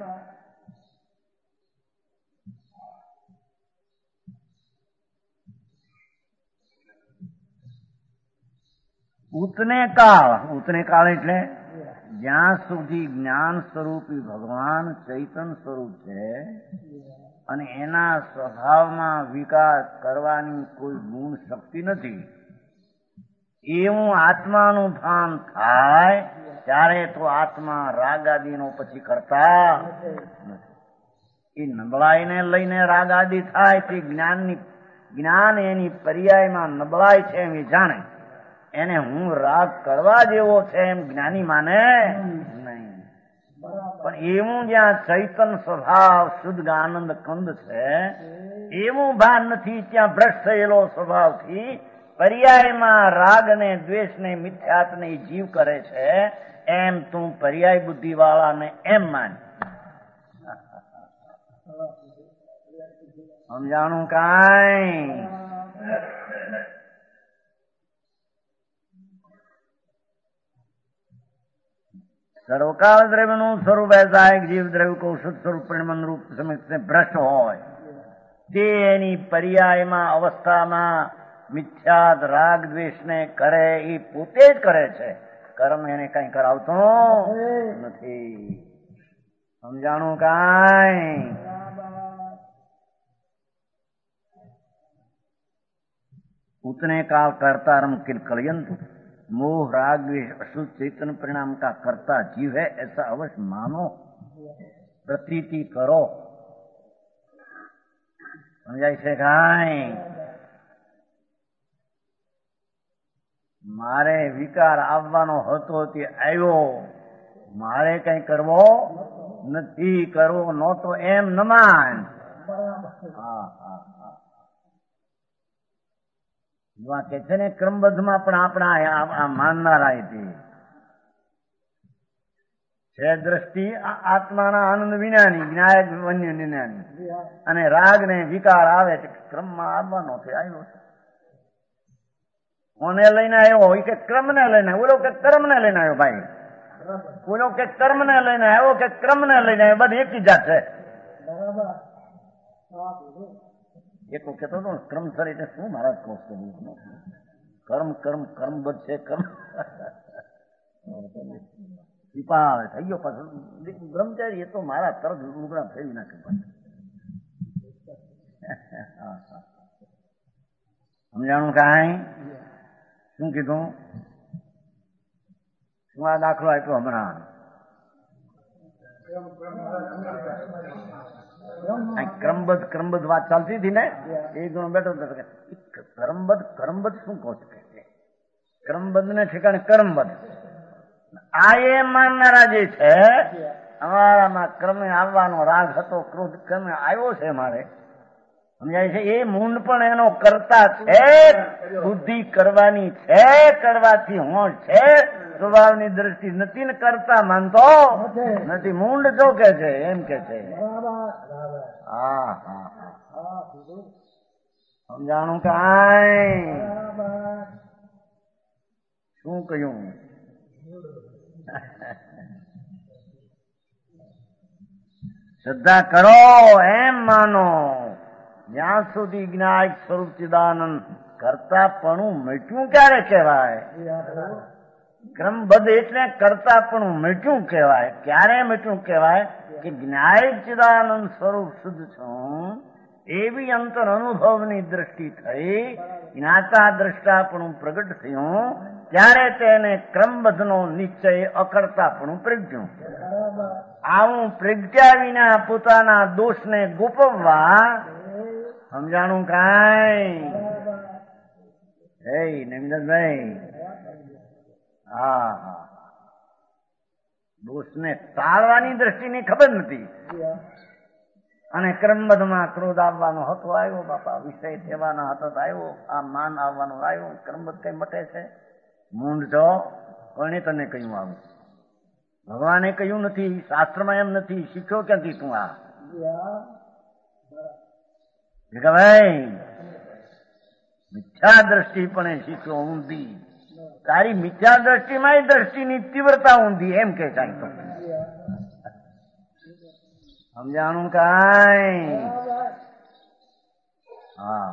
ઉતને કાળ એટલે જ્યાં સુધી જ્ઞાન સ્વરૂપી ભગવાન ચૈતન સ્વરૂપ છે અને એના સ્વભાવમાં વિકાસ કરવાની કોઈ ગુણ શક્તિ નથી, એવું આત્માનું ભાન થાય ત્યારે તો આત્મા રાગ આદિનો પછી કરતા નથી. એ નબળાઈને લઈને રાગ આદિ થાય તે જ્ઞાન એની પર્યાયમાં નબળાઈ છે એમ જાણે. એને હું રાગ કરવા જેવો છે એમ જ્ઞાની માને નહીં. પણ એવું જ્યાં ચૈતન સ્વભાવ શુદ્ધ આનંદ કંદ છે એવું ભાન નથી. ત્યાં ભ્રષ્ટ થયેલો સ્વભાવથી પર્યાયમાં રાગ ને દ્વેષ ને મિથ્યાત ને જીવ કરે છે એમ તું પર્યાય બુદ્ધિ વાળાને એમ માન. સમજાણું કાંઈ? સર્વકાળ દ્રવ્યનું સ્વરૂપ એસા એક જીવ દ્રવ્ય કો શુદ્ધ સ્વરૂપ પરિણમન રૂપ સમિત ભ્રષ્ટ હોય તે એની પર્યાયમાં અવસ્થામાં મિથ્યાત રાગ દ્વેષને કરે એ પોતે જ કરે છે. કર્મ એને કઈ કરાવતો નથી. સમજાણું કાંઈ? उतने काल कर्तारम किल कलयंतु मोह राग द्वेष अशुद्ध चैतन्य परिणाम का कर्ता जीव है ऐसा अवश्य मानो, प्रतीति करो. समझाय છે કાંઈ? મારે વિકાર આવવાનો હતો તે આવ્યો, મારે કઈ કરવો નથી, કરવો નહોતો એમ ન માન. કે છે ને ક્રમબદ્ધમાં પણ આપણા માનનારા છે દ્રષ્ટિ આત્માના આનંદ વિનાની જ્ઞાયક વન્ય નિનાની અને રાગ ને વિકાર આવે છે ક્રમમાં આવવાનો છે. આવ્યો છે કોને લઈને આવ્યો? કે ક્રમ ને લઈને. ઓલો કે કર્મ ને લઈને આવ્યો. ભાઈ ઓલો કે કર્મ ને લઈને આવ્યો કે ક્રમ ને લઈને આવ્યો. બધી એક જ જાત છે. એક કહેતો હતો ક્રમસર એટલે શું મહારાજ કહો છો? કર્મ કર્મ કર્મબદ્ધ છે. કર્મ પીપાળ થઈ ગયો પાછળ બ્રહ્મચારી. એ તો મારા તરત લુગડા ફેરવી નાખે. સમજાણું કાંઈ? શું કીધું? શું આ દાખલો આપ્યો હમણાં? ક્રમબદ્ધ વાત ચાલતી હતી ને. એક જણો બેઠો ક્રમબદ્ધ શું કહો છો? ક્રમબદ્ધ ને ઠેકાણે કર્મબદ્ધ. આ એ માનનારા જે છે અમારામાં ક્રમે આવવાનો રાગ હતો, ક્રોધ ક્રમે આવ્યો છે મારે. સમજાય છે? એ મૂંડ પણ એનો કરતા છે. બુદ્ધિ કરવાની છે, કરવાથી હોશ છે. સ્વભાવની દ્રષ્ટિ નથી ને કરતા માનતો નથી. મૂંડ જો કે છે એમ કે છે. હા હા હા. સમજાણું કાંઈ? શું કહ્યું? શ્રદ્ધા કરો એમ માનો જ્યાં સુધી જ્ઞાયક સ્વરૂપ ચિદાનંદ કરતાપણું મટ્યું ક્યારે કહેવાય? ક્રમબદ્ધ એટલે કરતાપણું મટ્યું કહેવાય. ક્યારે મટ્યું કહેવાય? કે જ્ઞાયક ચિદાનંદ સ્વરૂપ શુદ્ધ છું એવી અંતર અનુભવની દ્રષ્ટિ થઈ, જ્ઞાતા દ્રષ્ટાપણું પ્રગટ થયું ત્યારે તેને ક્રમબદ્ધનો નિશ્ચય અકર્તાપણું પ્રજ્ઞું. આવું પ્રગટ્યા વિના પોતાના દોષને ગોપવવા સમજાણું કાંઈ? હે નમિદાસભાઈ, હા, દોષને ટાળવાની દ્રષ્ટિની ખબર નથી. અને ક્રમબદ્ધમાં ક્રોધ આવવાનો હતો આવ્યો, બાપા વિષય સેવાના હતો આવ્યો, આ માન આવવાનો આવ્યો. ક્રમબદ્ધ કઈ મટે છે? મૂંડ છો, કોને તને કહ્યું આવું? ભગવાને કહ્યું નથી, શાસ્ત્રમાં એમ નથી. શીખ્યો ક્યાંથી તું આ? ભાઈ મિથ્યા દ્રષ્ટિ પણ શીખ્યો ઊંધી. તારી મિથ્યા દ્રષ્ટિમાં દ્રષ્ટિની તીવ્રતા ઊંધી, એમ કે કાંઈ તો સમજાણું કાંઈ? હા,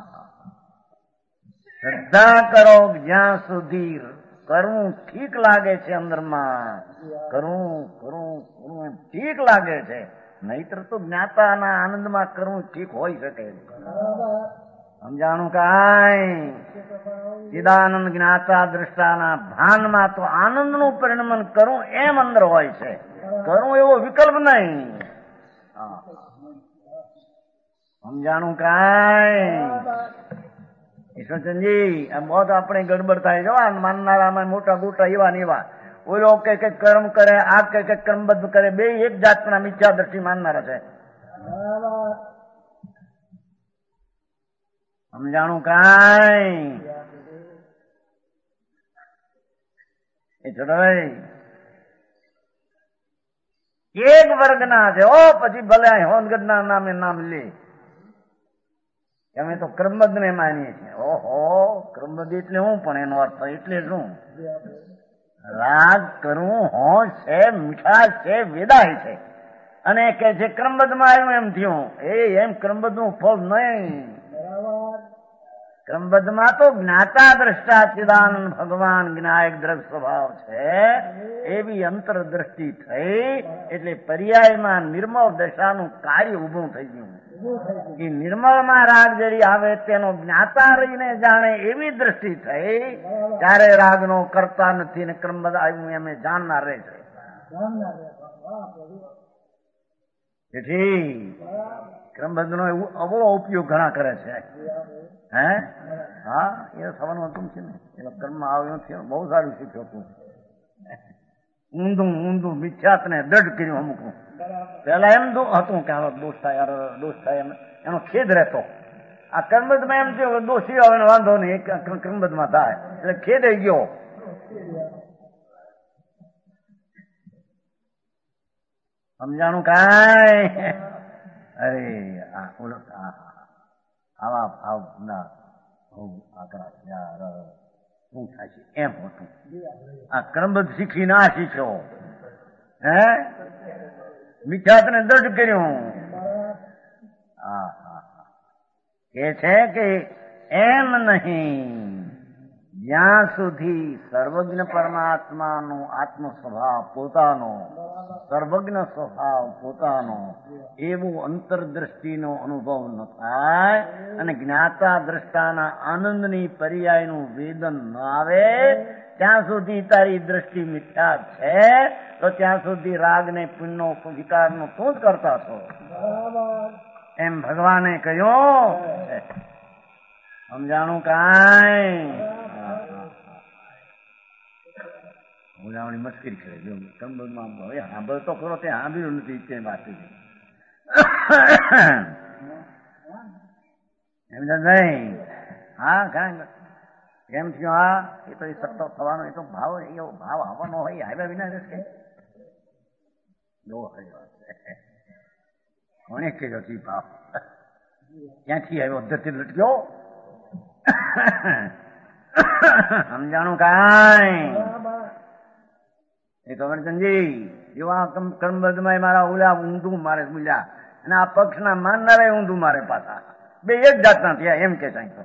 શ્રદ્ધા કરો જ્યાં સુધી કરવું ઠીક લાગે છે, અંદરમાં કરવું કરવું કરવું ઠીક લાગે છે. નહીતર તો જ્ઞાતાના આનંદમાં કરવું ઠીક હોઈ શકે. સમજાણું કાંઈ? ચિદાનંદ જ્ઞાતા દ્રષ્ટાના ભાનમાં તો આનંદનું પરિણમન કરવું એમ અંદર હોય છે. કરવું એવો વિકલ્પ નહીં. સમજાણું કાંઈ? ઈશ્વરચંદજી, આ બહુ આપણે ગડબડ થાય જો. માનનારામાં મોટા ગોટા એવા ને એવા. ઓલો કે કર્મ કરે, આ કે કર્મબદ્ધ કરે, બે એક જાતના મિથ્યા દ્રષ્ટિ માનનારા છે. સમજાણું કાંઈ? એ છોડાઈ એક વર્ગના છે. ઓ પછી ભલે હોનગઢના નામે નામ લે, અમે તો ક્રમબદ્ધ ને માનીએ છીએ. ઓહો, ક્રમબદ્ધ એટલે હું? પણ એનો અર્થ એટલે શું? રાગ કરવું હોશ છે, મીઠાશ છે, વેદાય છે. અને કે છે ક્રમબદ્ધમાં આવ્યું એમ થયું. એમ ક્રમબદ્ધ નું ફળ નહીં. ક્રમબદ્ધમાં તો જ્ઞાતા દ્રષ્ટા ચિદાનંદ ભગવાન વિનાયક દ્રઢ સ્વભાવ છે. એવી અંતરદ્રષ્ટિ થઈ એટલે પર્યાયમાં નિર્મળ દશાનું કાર્ય ઉભું થઈ ગયું. એ નિર્મળમાં રાગ જરી આવે તેનો જ્ઞાતા રહીને જાણે એવી દ્રષ્ટિ થઈ. ત્યારે રાગનો કરતા નથી ને ક્રમબદ્ધ આવ્યું એમ જાણનાર રહે છે. તેથી ક્રમબદ્ધ નો અવો ઉપયોગ ઘણા કરે છે. હે હા, એ થવાનું હતું છે ને. એનો કર્મ આવ્યો છે, બહુ સારું શીખ્યો તું. ઊંધું ઊંધું મિથ્યાત ને દ્રઢ કર્યું અમુક. પેલા એમ હતું કે દોષ થાય, દોષ થાય, એનો ખેદ રહેતો. આ કર્મબદ્ધમાં એમ થયો દોષી આવે વાંધો નહીં, કર્મબદ્ધમાં થાય એટલે ખેદ ગયો. સમજાણું કાંઈ? અરે ઓળખ આવા ભાવ ના શું થાય છે એમ હતું. આ ક્રમબદ્ધ શીખી ના શીખ્યો, હે મિથ્યાત ને દ્રઢ કર્યું. કે છે કે એમ નહીં, જ્યાં સુધી સર્વજ્ઞ પરમાત્માનો આત્મ સ્વભાવ પોતાનો, સર્વજ્ઞ સ્વભાવ પોતાનો એવું અંતરદ્રષ્ટિનો અનુભવ ન થાય અને જ્ઞાતા દ્રષ્ટાના આનંદની પર્યાયનું વેદન ન આવે ત્યાં સુધી તારી દ્રષ્ટિ મિથ્યા છે. તો ત્યાં સુધી રાગ ને પુણ્યનો વિકારનો તું જ કરતા છો એમ ભગવાને કહ્યું. સમજાણું કાંઈ? બોલાવણી મસ્કરી કરે. જો સંબંધમાં હવે સાંભળતો ખરો, તે સાંભળ્યું નથી તે વાત. એમ નહીં. હા કાંઈ એમ થયું. હા એ તો એ સત્તો થવાનો, એ તો ભાવ, એવો ભાવ આવવાનો હોય, આવ્યા વિના રહેશે. કોને કર્યો છે ભાવ? ક્યાંથી આવ્યો? અધ્ધરથી લટક્યો. સમજાણું કાંઈ? એ કમરચંદજી એવા કર્મબદ્ધમાં મારા ઓલા ઊંધું મારે બોલ્યા અને આ પક્ષના માનનારા ઊંધું મારે પાછા. બે એક જાતના થયા એમ કે સાહેબ.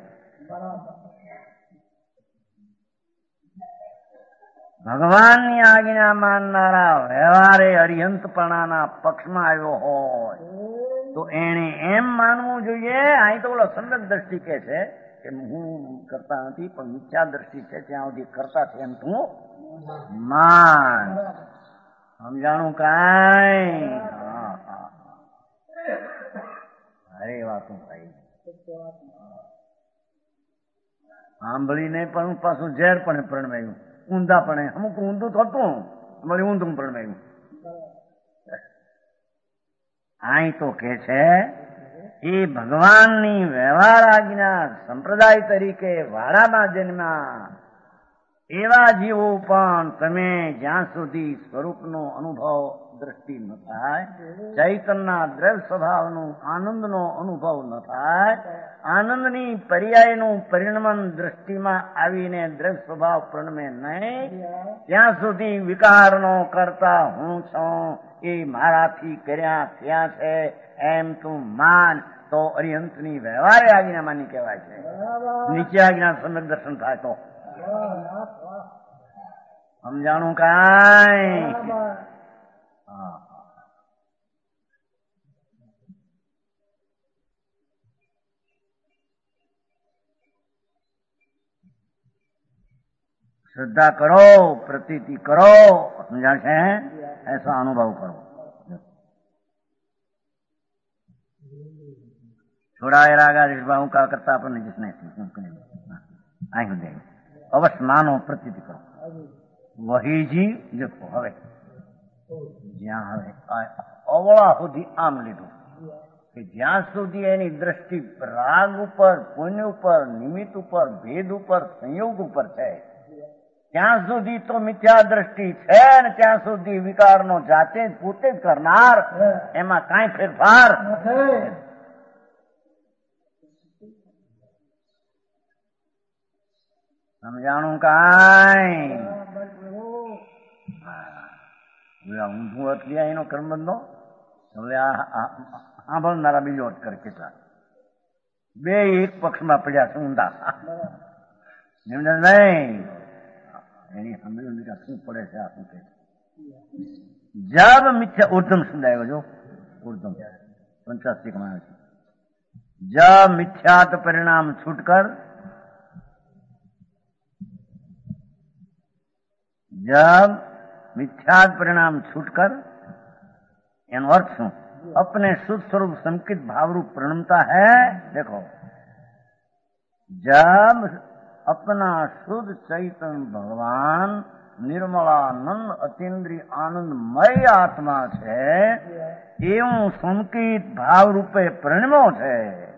ભગવાનની આજ્ઞા માનનારા વ્યવહારે અરિહંતપણાના પક્ષમાં આવ્યો હોય તો એને એમ માનવું જોઈએ. અહીં તો ઓલો સંગત દ્રષ્ટિ કે છે કે હું કરતા નથી, પણ મિથ્યા દ્રષ્ટિ છે ત્યાં સુધી કરતા છે એમ તું માન. સમજાણું કાંઈ? અરે વાતું ભાઈ સાંભળીને પણ પાછું ઝેર પણ પ્રણવાયું, ઊંધા પણ અમુક ઊંધું થતું, અમારે ઊંધું પ્રણવાયું. અહીં તો કે છે એ ભગવાનની વ્યવહાર આજ્ઞા સંપ્રદાય તરીકે વાડામાં જન્મ્યા એવા જીવો પણ તમે જ્યાં સુધી સ્વરૂપનો અનુભવ દ્રષ્ટિ ન થાય, ચૈતનના દ્રવ્ય સ્વભાવનો આનંદનો અનુભવ ન થાય, આનંદની પર્યાયનું પરિણમન દ્રષ્ટિમાં આવીને દ્રવ્ય સ્વભાવ પ્રણમે નહીં, ત્યાં સુધી વિકારનો કરતા હું છું, એ મારાથી કર્યા થયા છે એમ તું માન તો અરિહંતની વ્યવહારે આજ્ઞા માની કહેવાય છે. નીચે આજ્ઞા સમ્યક દર્શન થાય તો સમજાણું કાંઈ? શ્રદ્ધા કરો, પ્રતીતિ કરો, સમજાશે ऐसा अनुभव करो. छोड़ाए रागादेश भाव का करता अपन जिसने अवश्य मानो प्रतीति करो. वही जी देखो હવે જ્યાં હવે અવળા સુધી આમ લીધું કે જ્યાં સુધી એની દ્રષ્ટિ રાગ ઉપર, પુણ્ય ઉપર, નિમિત્ત ઉપર, ભેદ ઉપર, સંયોગ ઉપર છે, ત્યાં સુધી તો મિથ્યા દ્રષ્ટિ છે ને ત્યાં સુધી વિકારનો જાતે જ પોતે જ કરનાર, એમાં કાંઈ ફેરફાર સમજાણું કાંઈ? ઊંધું અર્થ લે એનો કર્મબંધો. હવે આ સાંભળનારા બીજો અર્થ કરે કેટલા બે એક પક્ષમાં પડ્યા છે ઊંધા નહીં. એની સાંભળી શું પડે છે આ શું કે જબ મિથ્યા ઉર્ધમ શબ્દ આવ્યો જો ઉર્ધમ 85 માં આવે છે. જબ મિથ્યાત પરિણામ છૂટકર, जब मिथ्यात परिणाम छूटकर एनो अर्थ शू अपने शुद्ध स्वरूप संकित भाव रूप प्रणमता है. देखो जब अपना शुद्ध चैतन्य भगवान निर्मलानंद अतीन्द्रिय आनंदमय आत्मा છે એવું સંકિત ભાવ રૂપે પરિણમો છે.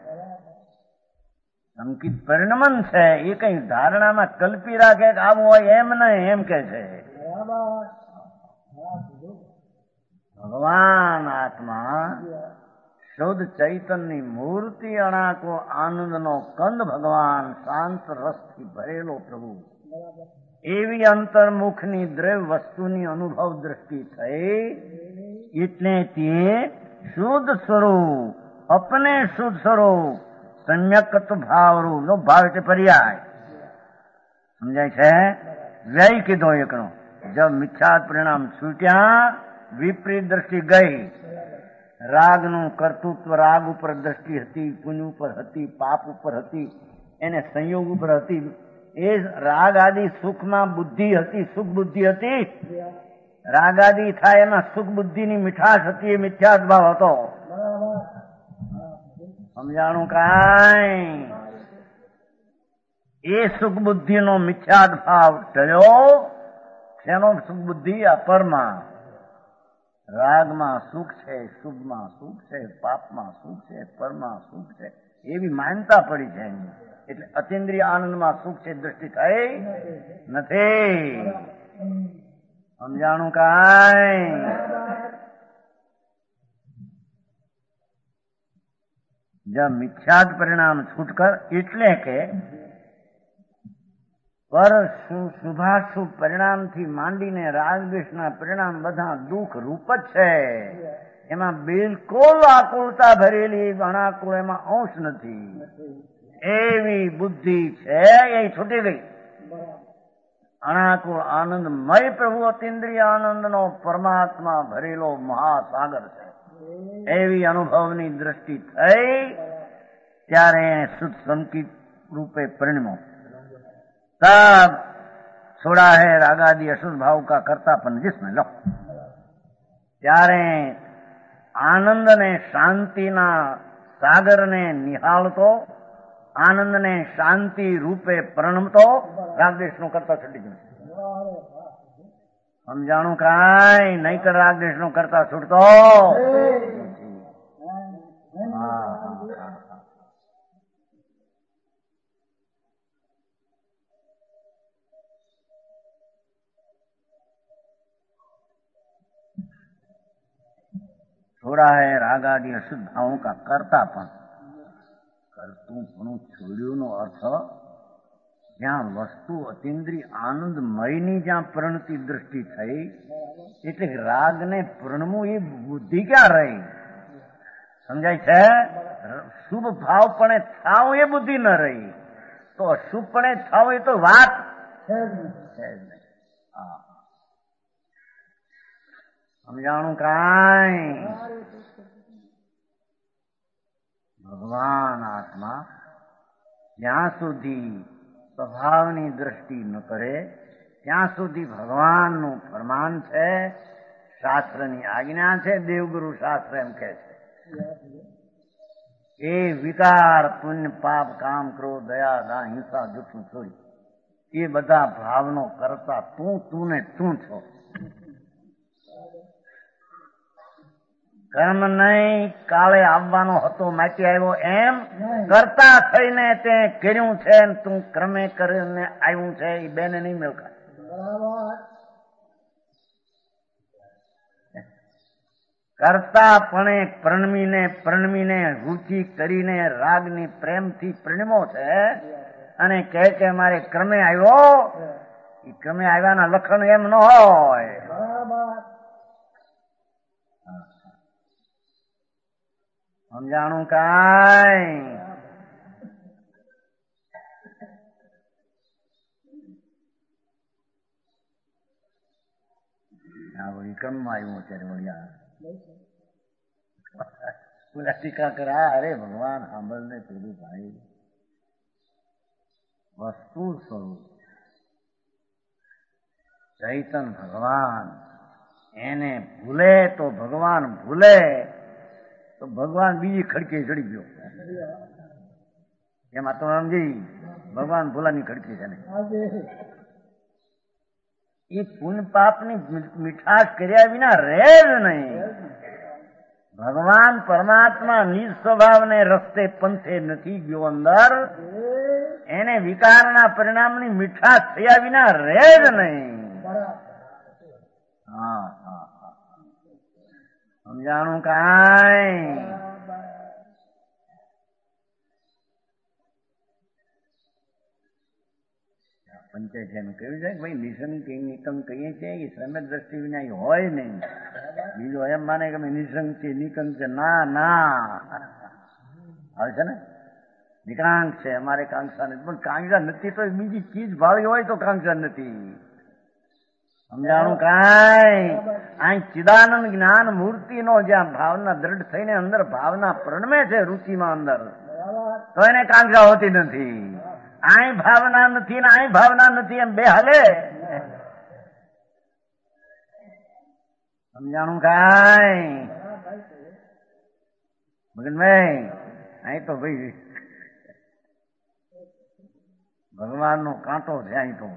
સંકિત પરિણમન છે એ કઈ ધારણામાં કલ્પી રાખે કે આવું હોય એમ નહીં, એમ કે છે ભગવાન આત્મા શુદ્ધ ચૈતન્યની મૂર્તિ અણાકો આનંદનો કંદ ભગવાન શાંત રસથી ભરેલો પ્રભુ એવી અંતર્મુખની દ્રવ્ય વસ્તુની અનુભવ દ્રષ્ટિ થઈ એટલે તે શુદ્ધ સ્વરૂપ અપને શુદ્ધ સ્વરૂપ सम्यकत्व भाव रूप नो भाव એટલે પર્યાય સમજાય છે. વ્યય કીધો એકનો. જબ મિથ્યાત પરિણામ છૂટ્યા, વિપરીત દ્રષ્ટિ ગઈ, રાગનું કર્તૃત્વ રાગ ઉપર દ્રષ્ટિ હતી, પુણ્ય ઉપર હતી, પાપ ઉપર હતી, એને સંયોગ ઉપર હતી. એ રાગ આદિ સુખમાં બુદ્ધિ હતી, સુખ બુદ્ધિ હતી. રાગ આદિ થાય એમાં સુખ બુદ્ધિની મીઠાશ હતી, એ મિથ્યાત ભાવ હતો. સમજાણું કાંઈ? એ સુખ બુદ્ધિ નો મિથ્યાત ભાવ ટળ્યો. શેનો સુખ બુદ્ધિ? અપરમાં રાગમાં સુખ છે, શુભમાં સુખ છે, પાપમાં સુખ છે, પરમાં સુખ છે, એવી માન્યતા પડી છે. એટલે અતિન્દ્રિય આનંદમાં સુખ છે દ્રષ્ટિ થઈ નથી. સમજાણું કાંઈ? जब मिथ्यात परिणाम छूटकर એટલે કે પર શુભાશુભ પરિણામથી માંડીને રાગદ્વેષના પરિણામ બધા દુઃખ રૂપ જ છે. એમાં બિલકુલ આકુળતા ભરેલી અનાકુળ એમાં અંશ નથી. એવી બુદ્ધિ છે એ છૂટી ગઈ. અનાકુળ આનંદમય પ્રભુ અતીન્દ્રિય આનંદનો પરમાત્મા ભરેલો મહાસાગર છે. એવી અનુભવની દ્રષ્ટિ થઈ ત્યારે શુદ્ધ સંકિત रूपे परिणमो तब छोड़ा है रागादि अशुद्ध भाव का कर्तापन जिसमें लो ત્યારે આનંદ ને શાંતિના સાગરને નિહાળતો, આનંદને શાંતિ રૂપે પ્રણમતો રાગદ્વેષનું કરતા છૂટી ગયું. સમજાણું કાંઈ નહીતર રાગદ્વેષનું કરતા છૂટતો. छोड़ा है राग आदि अशुद्ध भावों का करतापन. કરતું છોડ્યુંનો અર્થ જ્યાં વસ્તુ અતિન્દ્રિય આનંદમયની જ્યાં પ્રણતિ દ્રષ્ટિ થઈ, એટલે રાગને પ્રણમવું એ બુદ્ધિ ક્યાં રહી? સમજાય છે? શુભ ભાવપણે થાવ એ બુદ્ધિ ન રહી, તો અશુભપણે થાવ એ તો વાત છે જ નહીં. સમજાણું કાંઈ? ભગવાન આત્મા જ્યાં સુધી સ્વભાવની દ્રષ્ટિ ન કરે ત્યાં સુધી ભગવાનનું ફરમાન છે, શાસ્ત્રની આજ્ઞા છે. દેવગુરુ શાસ્ત્ર એમ કહે છે એ વિકાર, પુણ્ય, પાપ, કામ, ક્રોધ, દયા, દાન, હિંસા, જૂઠું, ચોરી એ બધા ભાવનો કરતા તું ને તું છો. કર્મ નહીં કાળે આવવાનો હતો માટી આવ્યો એમ કરતા થઈને તે કર્યું છે, તું ક્રમે કરીને આવ્યું છે, એ બેને નહીં મેળકા. કરતા પણ પ્રણમીને રૂચિ કરીને રાગની પ્રેમથી પ્રણમો છે અને કહે કે મારે ક્રમે આવ્યો. એ ક્રમે આવ્યાના લક્ષણ એમ ન હોય. સમજાણું કાંઈ? વળી ક્રમમાં આવ્યું અત્યારે વળી બોલા ટીકા કરા. અરે ભગવાન સાંભળ ને પેલું ભાઈ, વસ્તુ સ્વરૂપ ચૈતન ભગવાન, એને ભૂલે તો ભગવાન ભૂલે તો ભગવાન બીજી ખડકી ચડી ગયો. એમાં તો સમજી ભગવાન ભૂલાની ખડકી છે ને. એ પુણ્ય પાપની મીઠાશ કર્યા વિના રહે જ નહીં. ભગવાન પરમાત્મા નિજ સ્વભાવને રસ્તે પંથે નથી ગયો અંદર, એને વિકારના પરિણામની મીઠાશ થયા વિના રહે જ નહીં. હા હા, સમજાણું કાંઈ? પંચાયત એમ કહ્યું છે કે ભાઈ નિસંગ નિકમ કહીએ છીએ એ શ્રમ દ્રષ્ટિ વિના હોય નહીં. બીજું એમ માને કે નિસંગ છે નિકંગ છે. ના ના, આવે છે ને નિકાંક્ષ છે, અમારે કાંક્ષા નથી. પણ કાંક્ષા નથી તો બીજી ચીજ ભાવી હોય તો કાંક્ષા નથી. સમજાણું કાંઈ? અહીં ચિદાનંદ જ્ઞાન મૂર્તિનો જ્યાં ભાવના દ્રઢ થઈને અંદર ભાવના પ્રણમે છે રુચિમાં અંદર, તો એને કાંક્ષા હોતી નથી. અહીં ભાવના નથી ને અહીં ભાવના નથી, એમ બે હાલે. સમજાણું કાંઈ? મગનભાઈ અહીં તો ભાઈ ભગવાનનો કાંટો છે. અહીં તો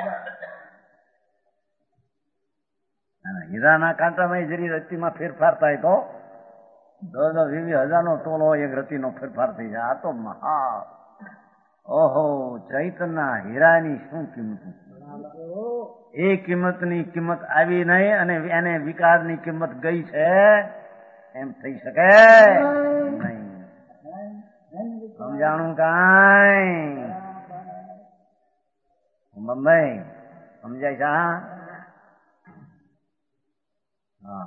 હીરાના કાંટામાં જરી રતિમાં ફેરફાર થાય તો 10,000-20,000 નો તોલ હોય, એક રતિનો ફેરફાર થઈ જાય. આ તો મહા, ઓહો, ચૈતનના હીરાની શું કિંમત! એ કિંમતની કિંમત આવી નહીં અને એને વિકારની કિંમત ગઈ છે એમ થઈ શકે નહીં. સમજાણું કાંઈ? મુંબઈ સમજાય છે? હા,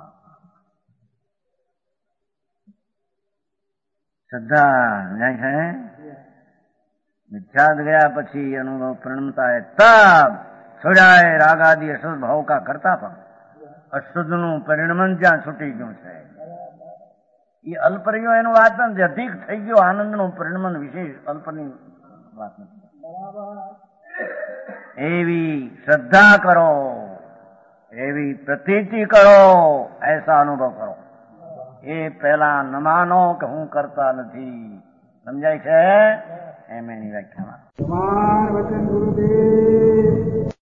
શ્રદ્ધા જાય છે. મિથ્યાદ ગયા પછી અનુભવ પ્રણમતા है तब છોડાય રાગાદિ અશુદ્ધ ભાવ કા કરતા પણ અશુદ્ધનું પરિણમન જ્યાં છૂટી ગયું છે એ અલ્પ રહ્યો એનું વાત નથી. અધિક થઈ ગયો આનંદનું પરિણમન વિશેષ અલ્પની વાત નથી. એવી શ્રદ્ધા કરો, એવી એવી પ્રતીતિ કરો, એસા અનુભવ કરો. એ પહેલા ન માનો કે હું કરતા નથી. સમજાય છે? એમ એની વ્યાખ્યામાં.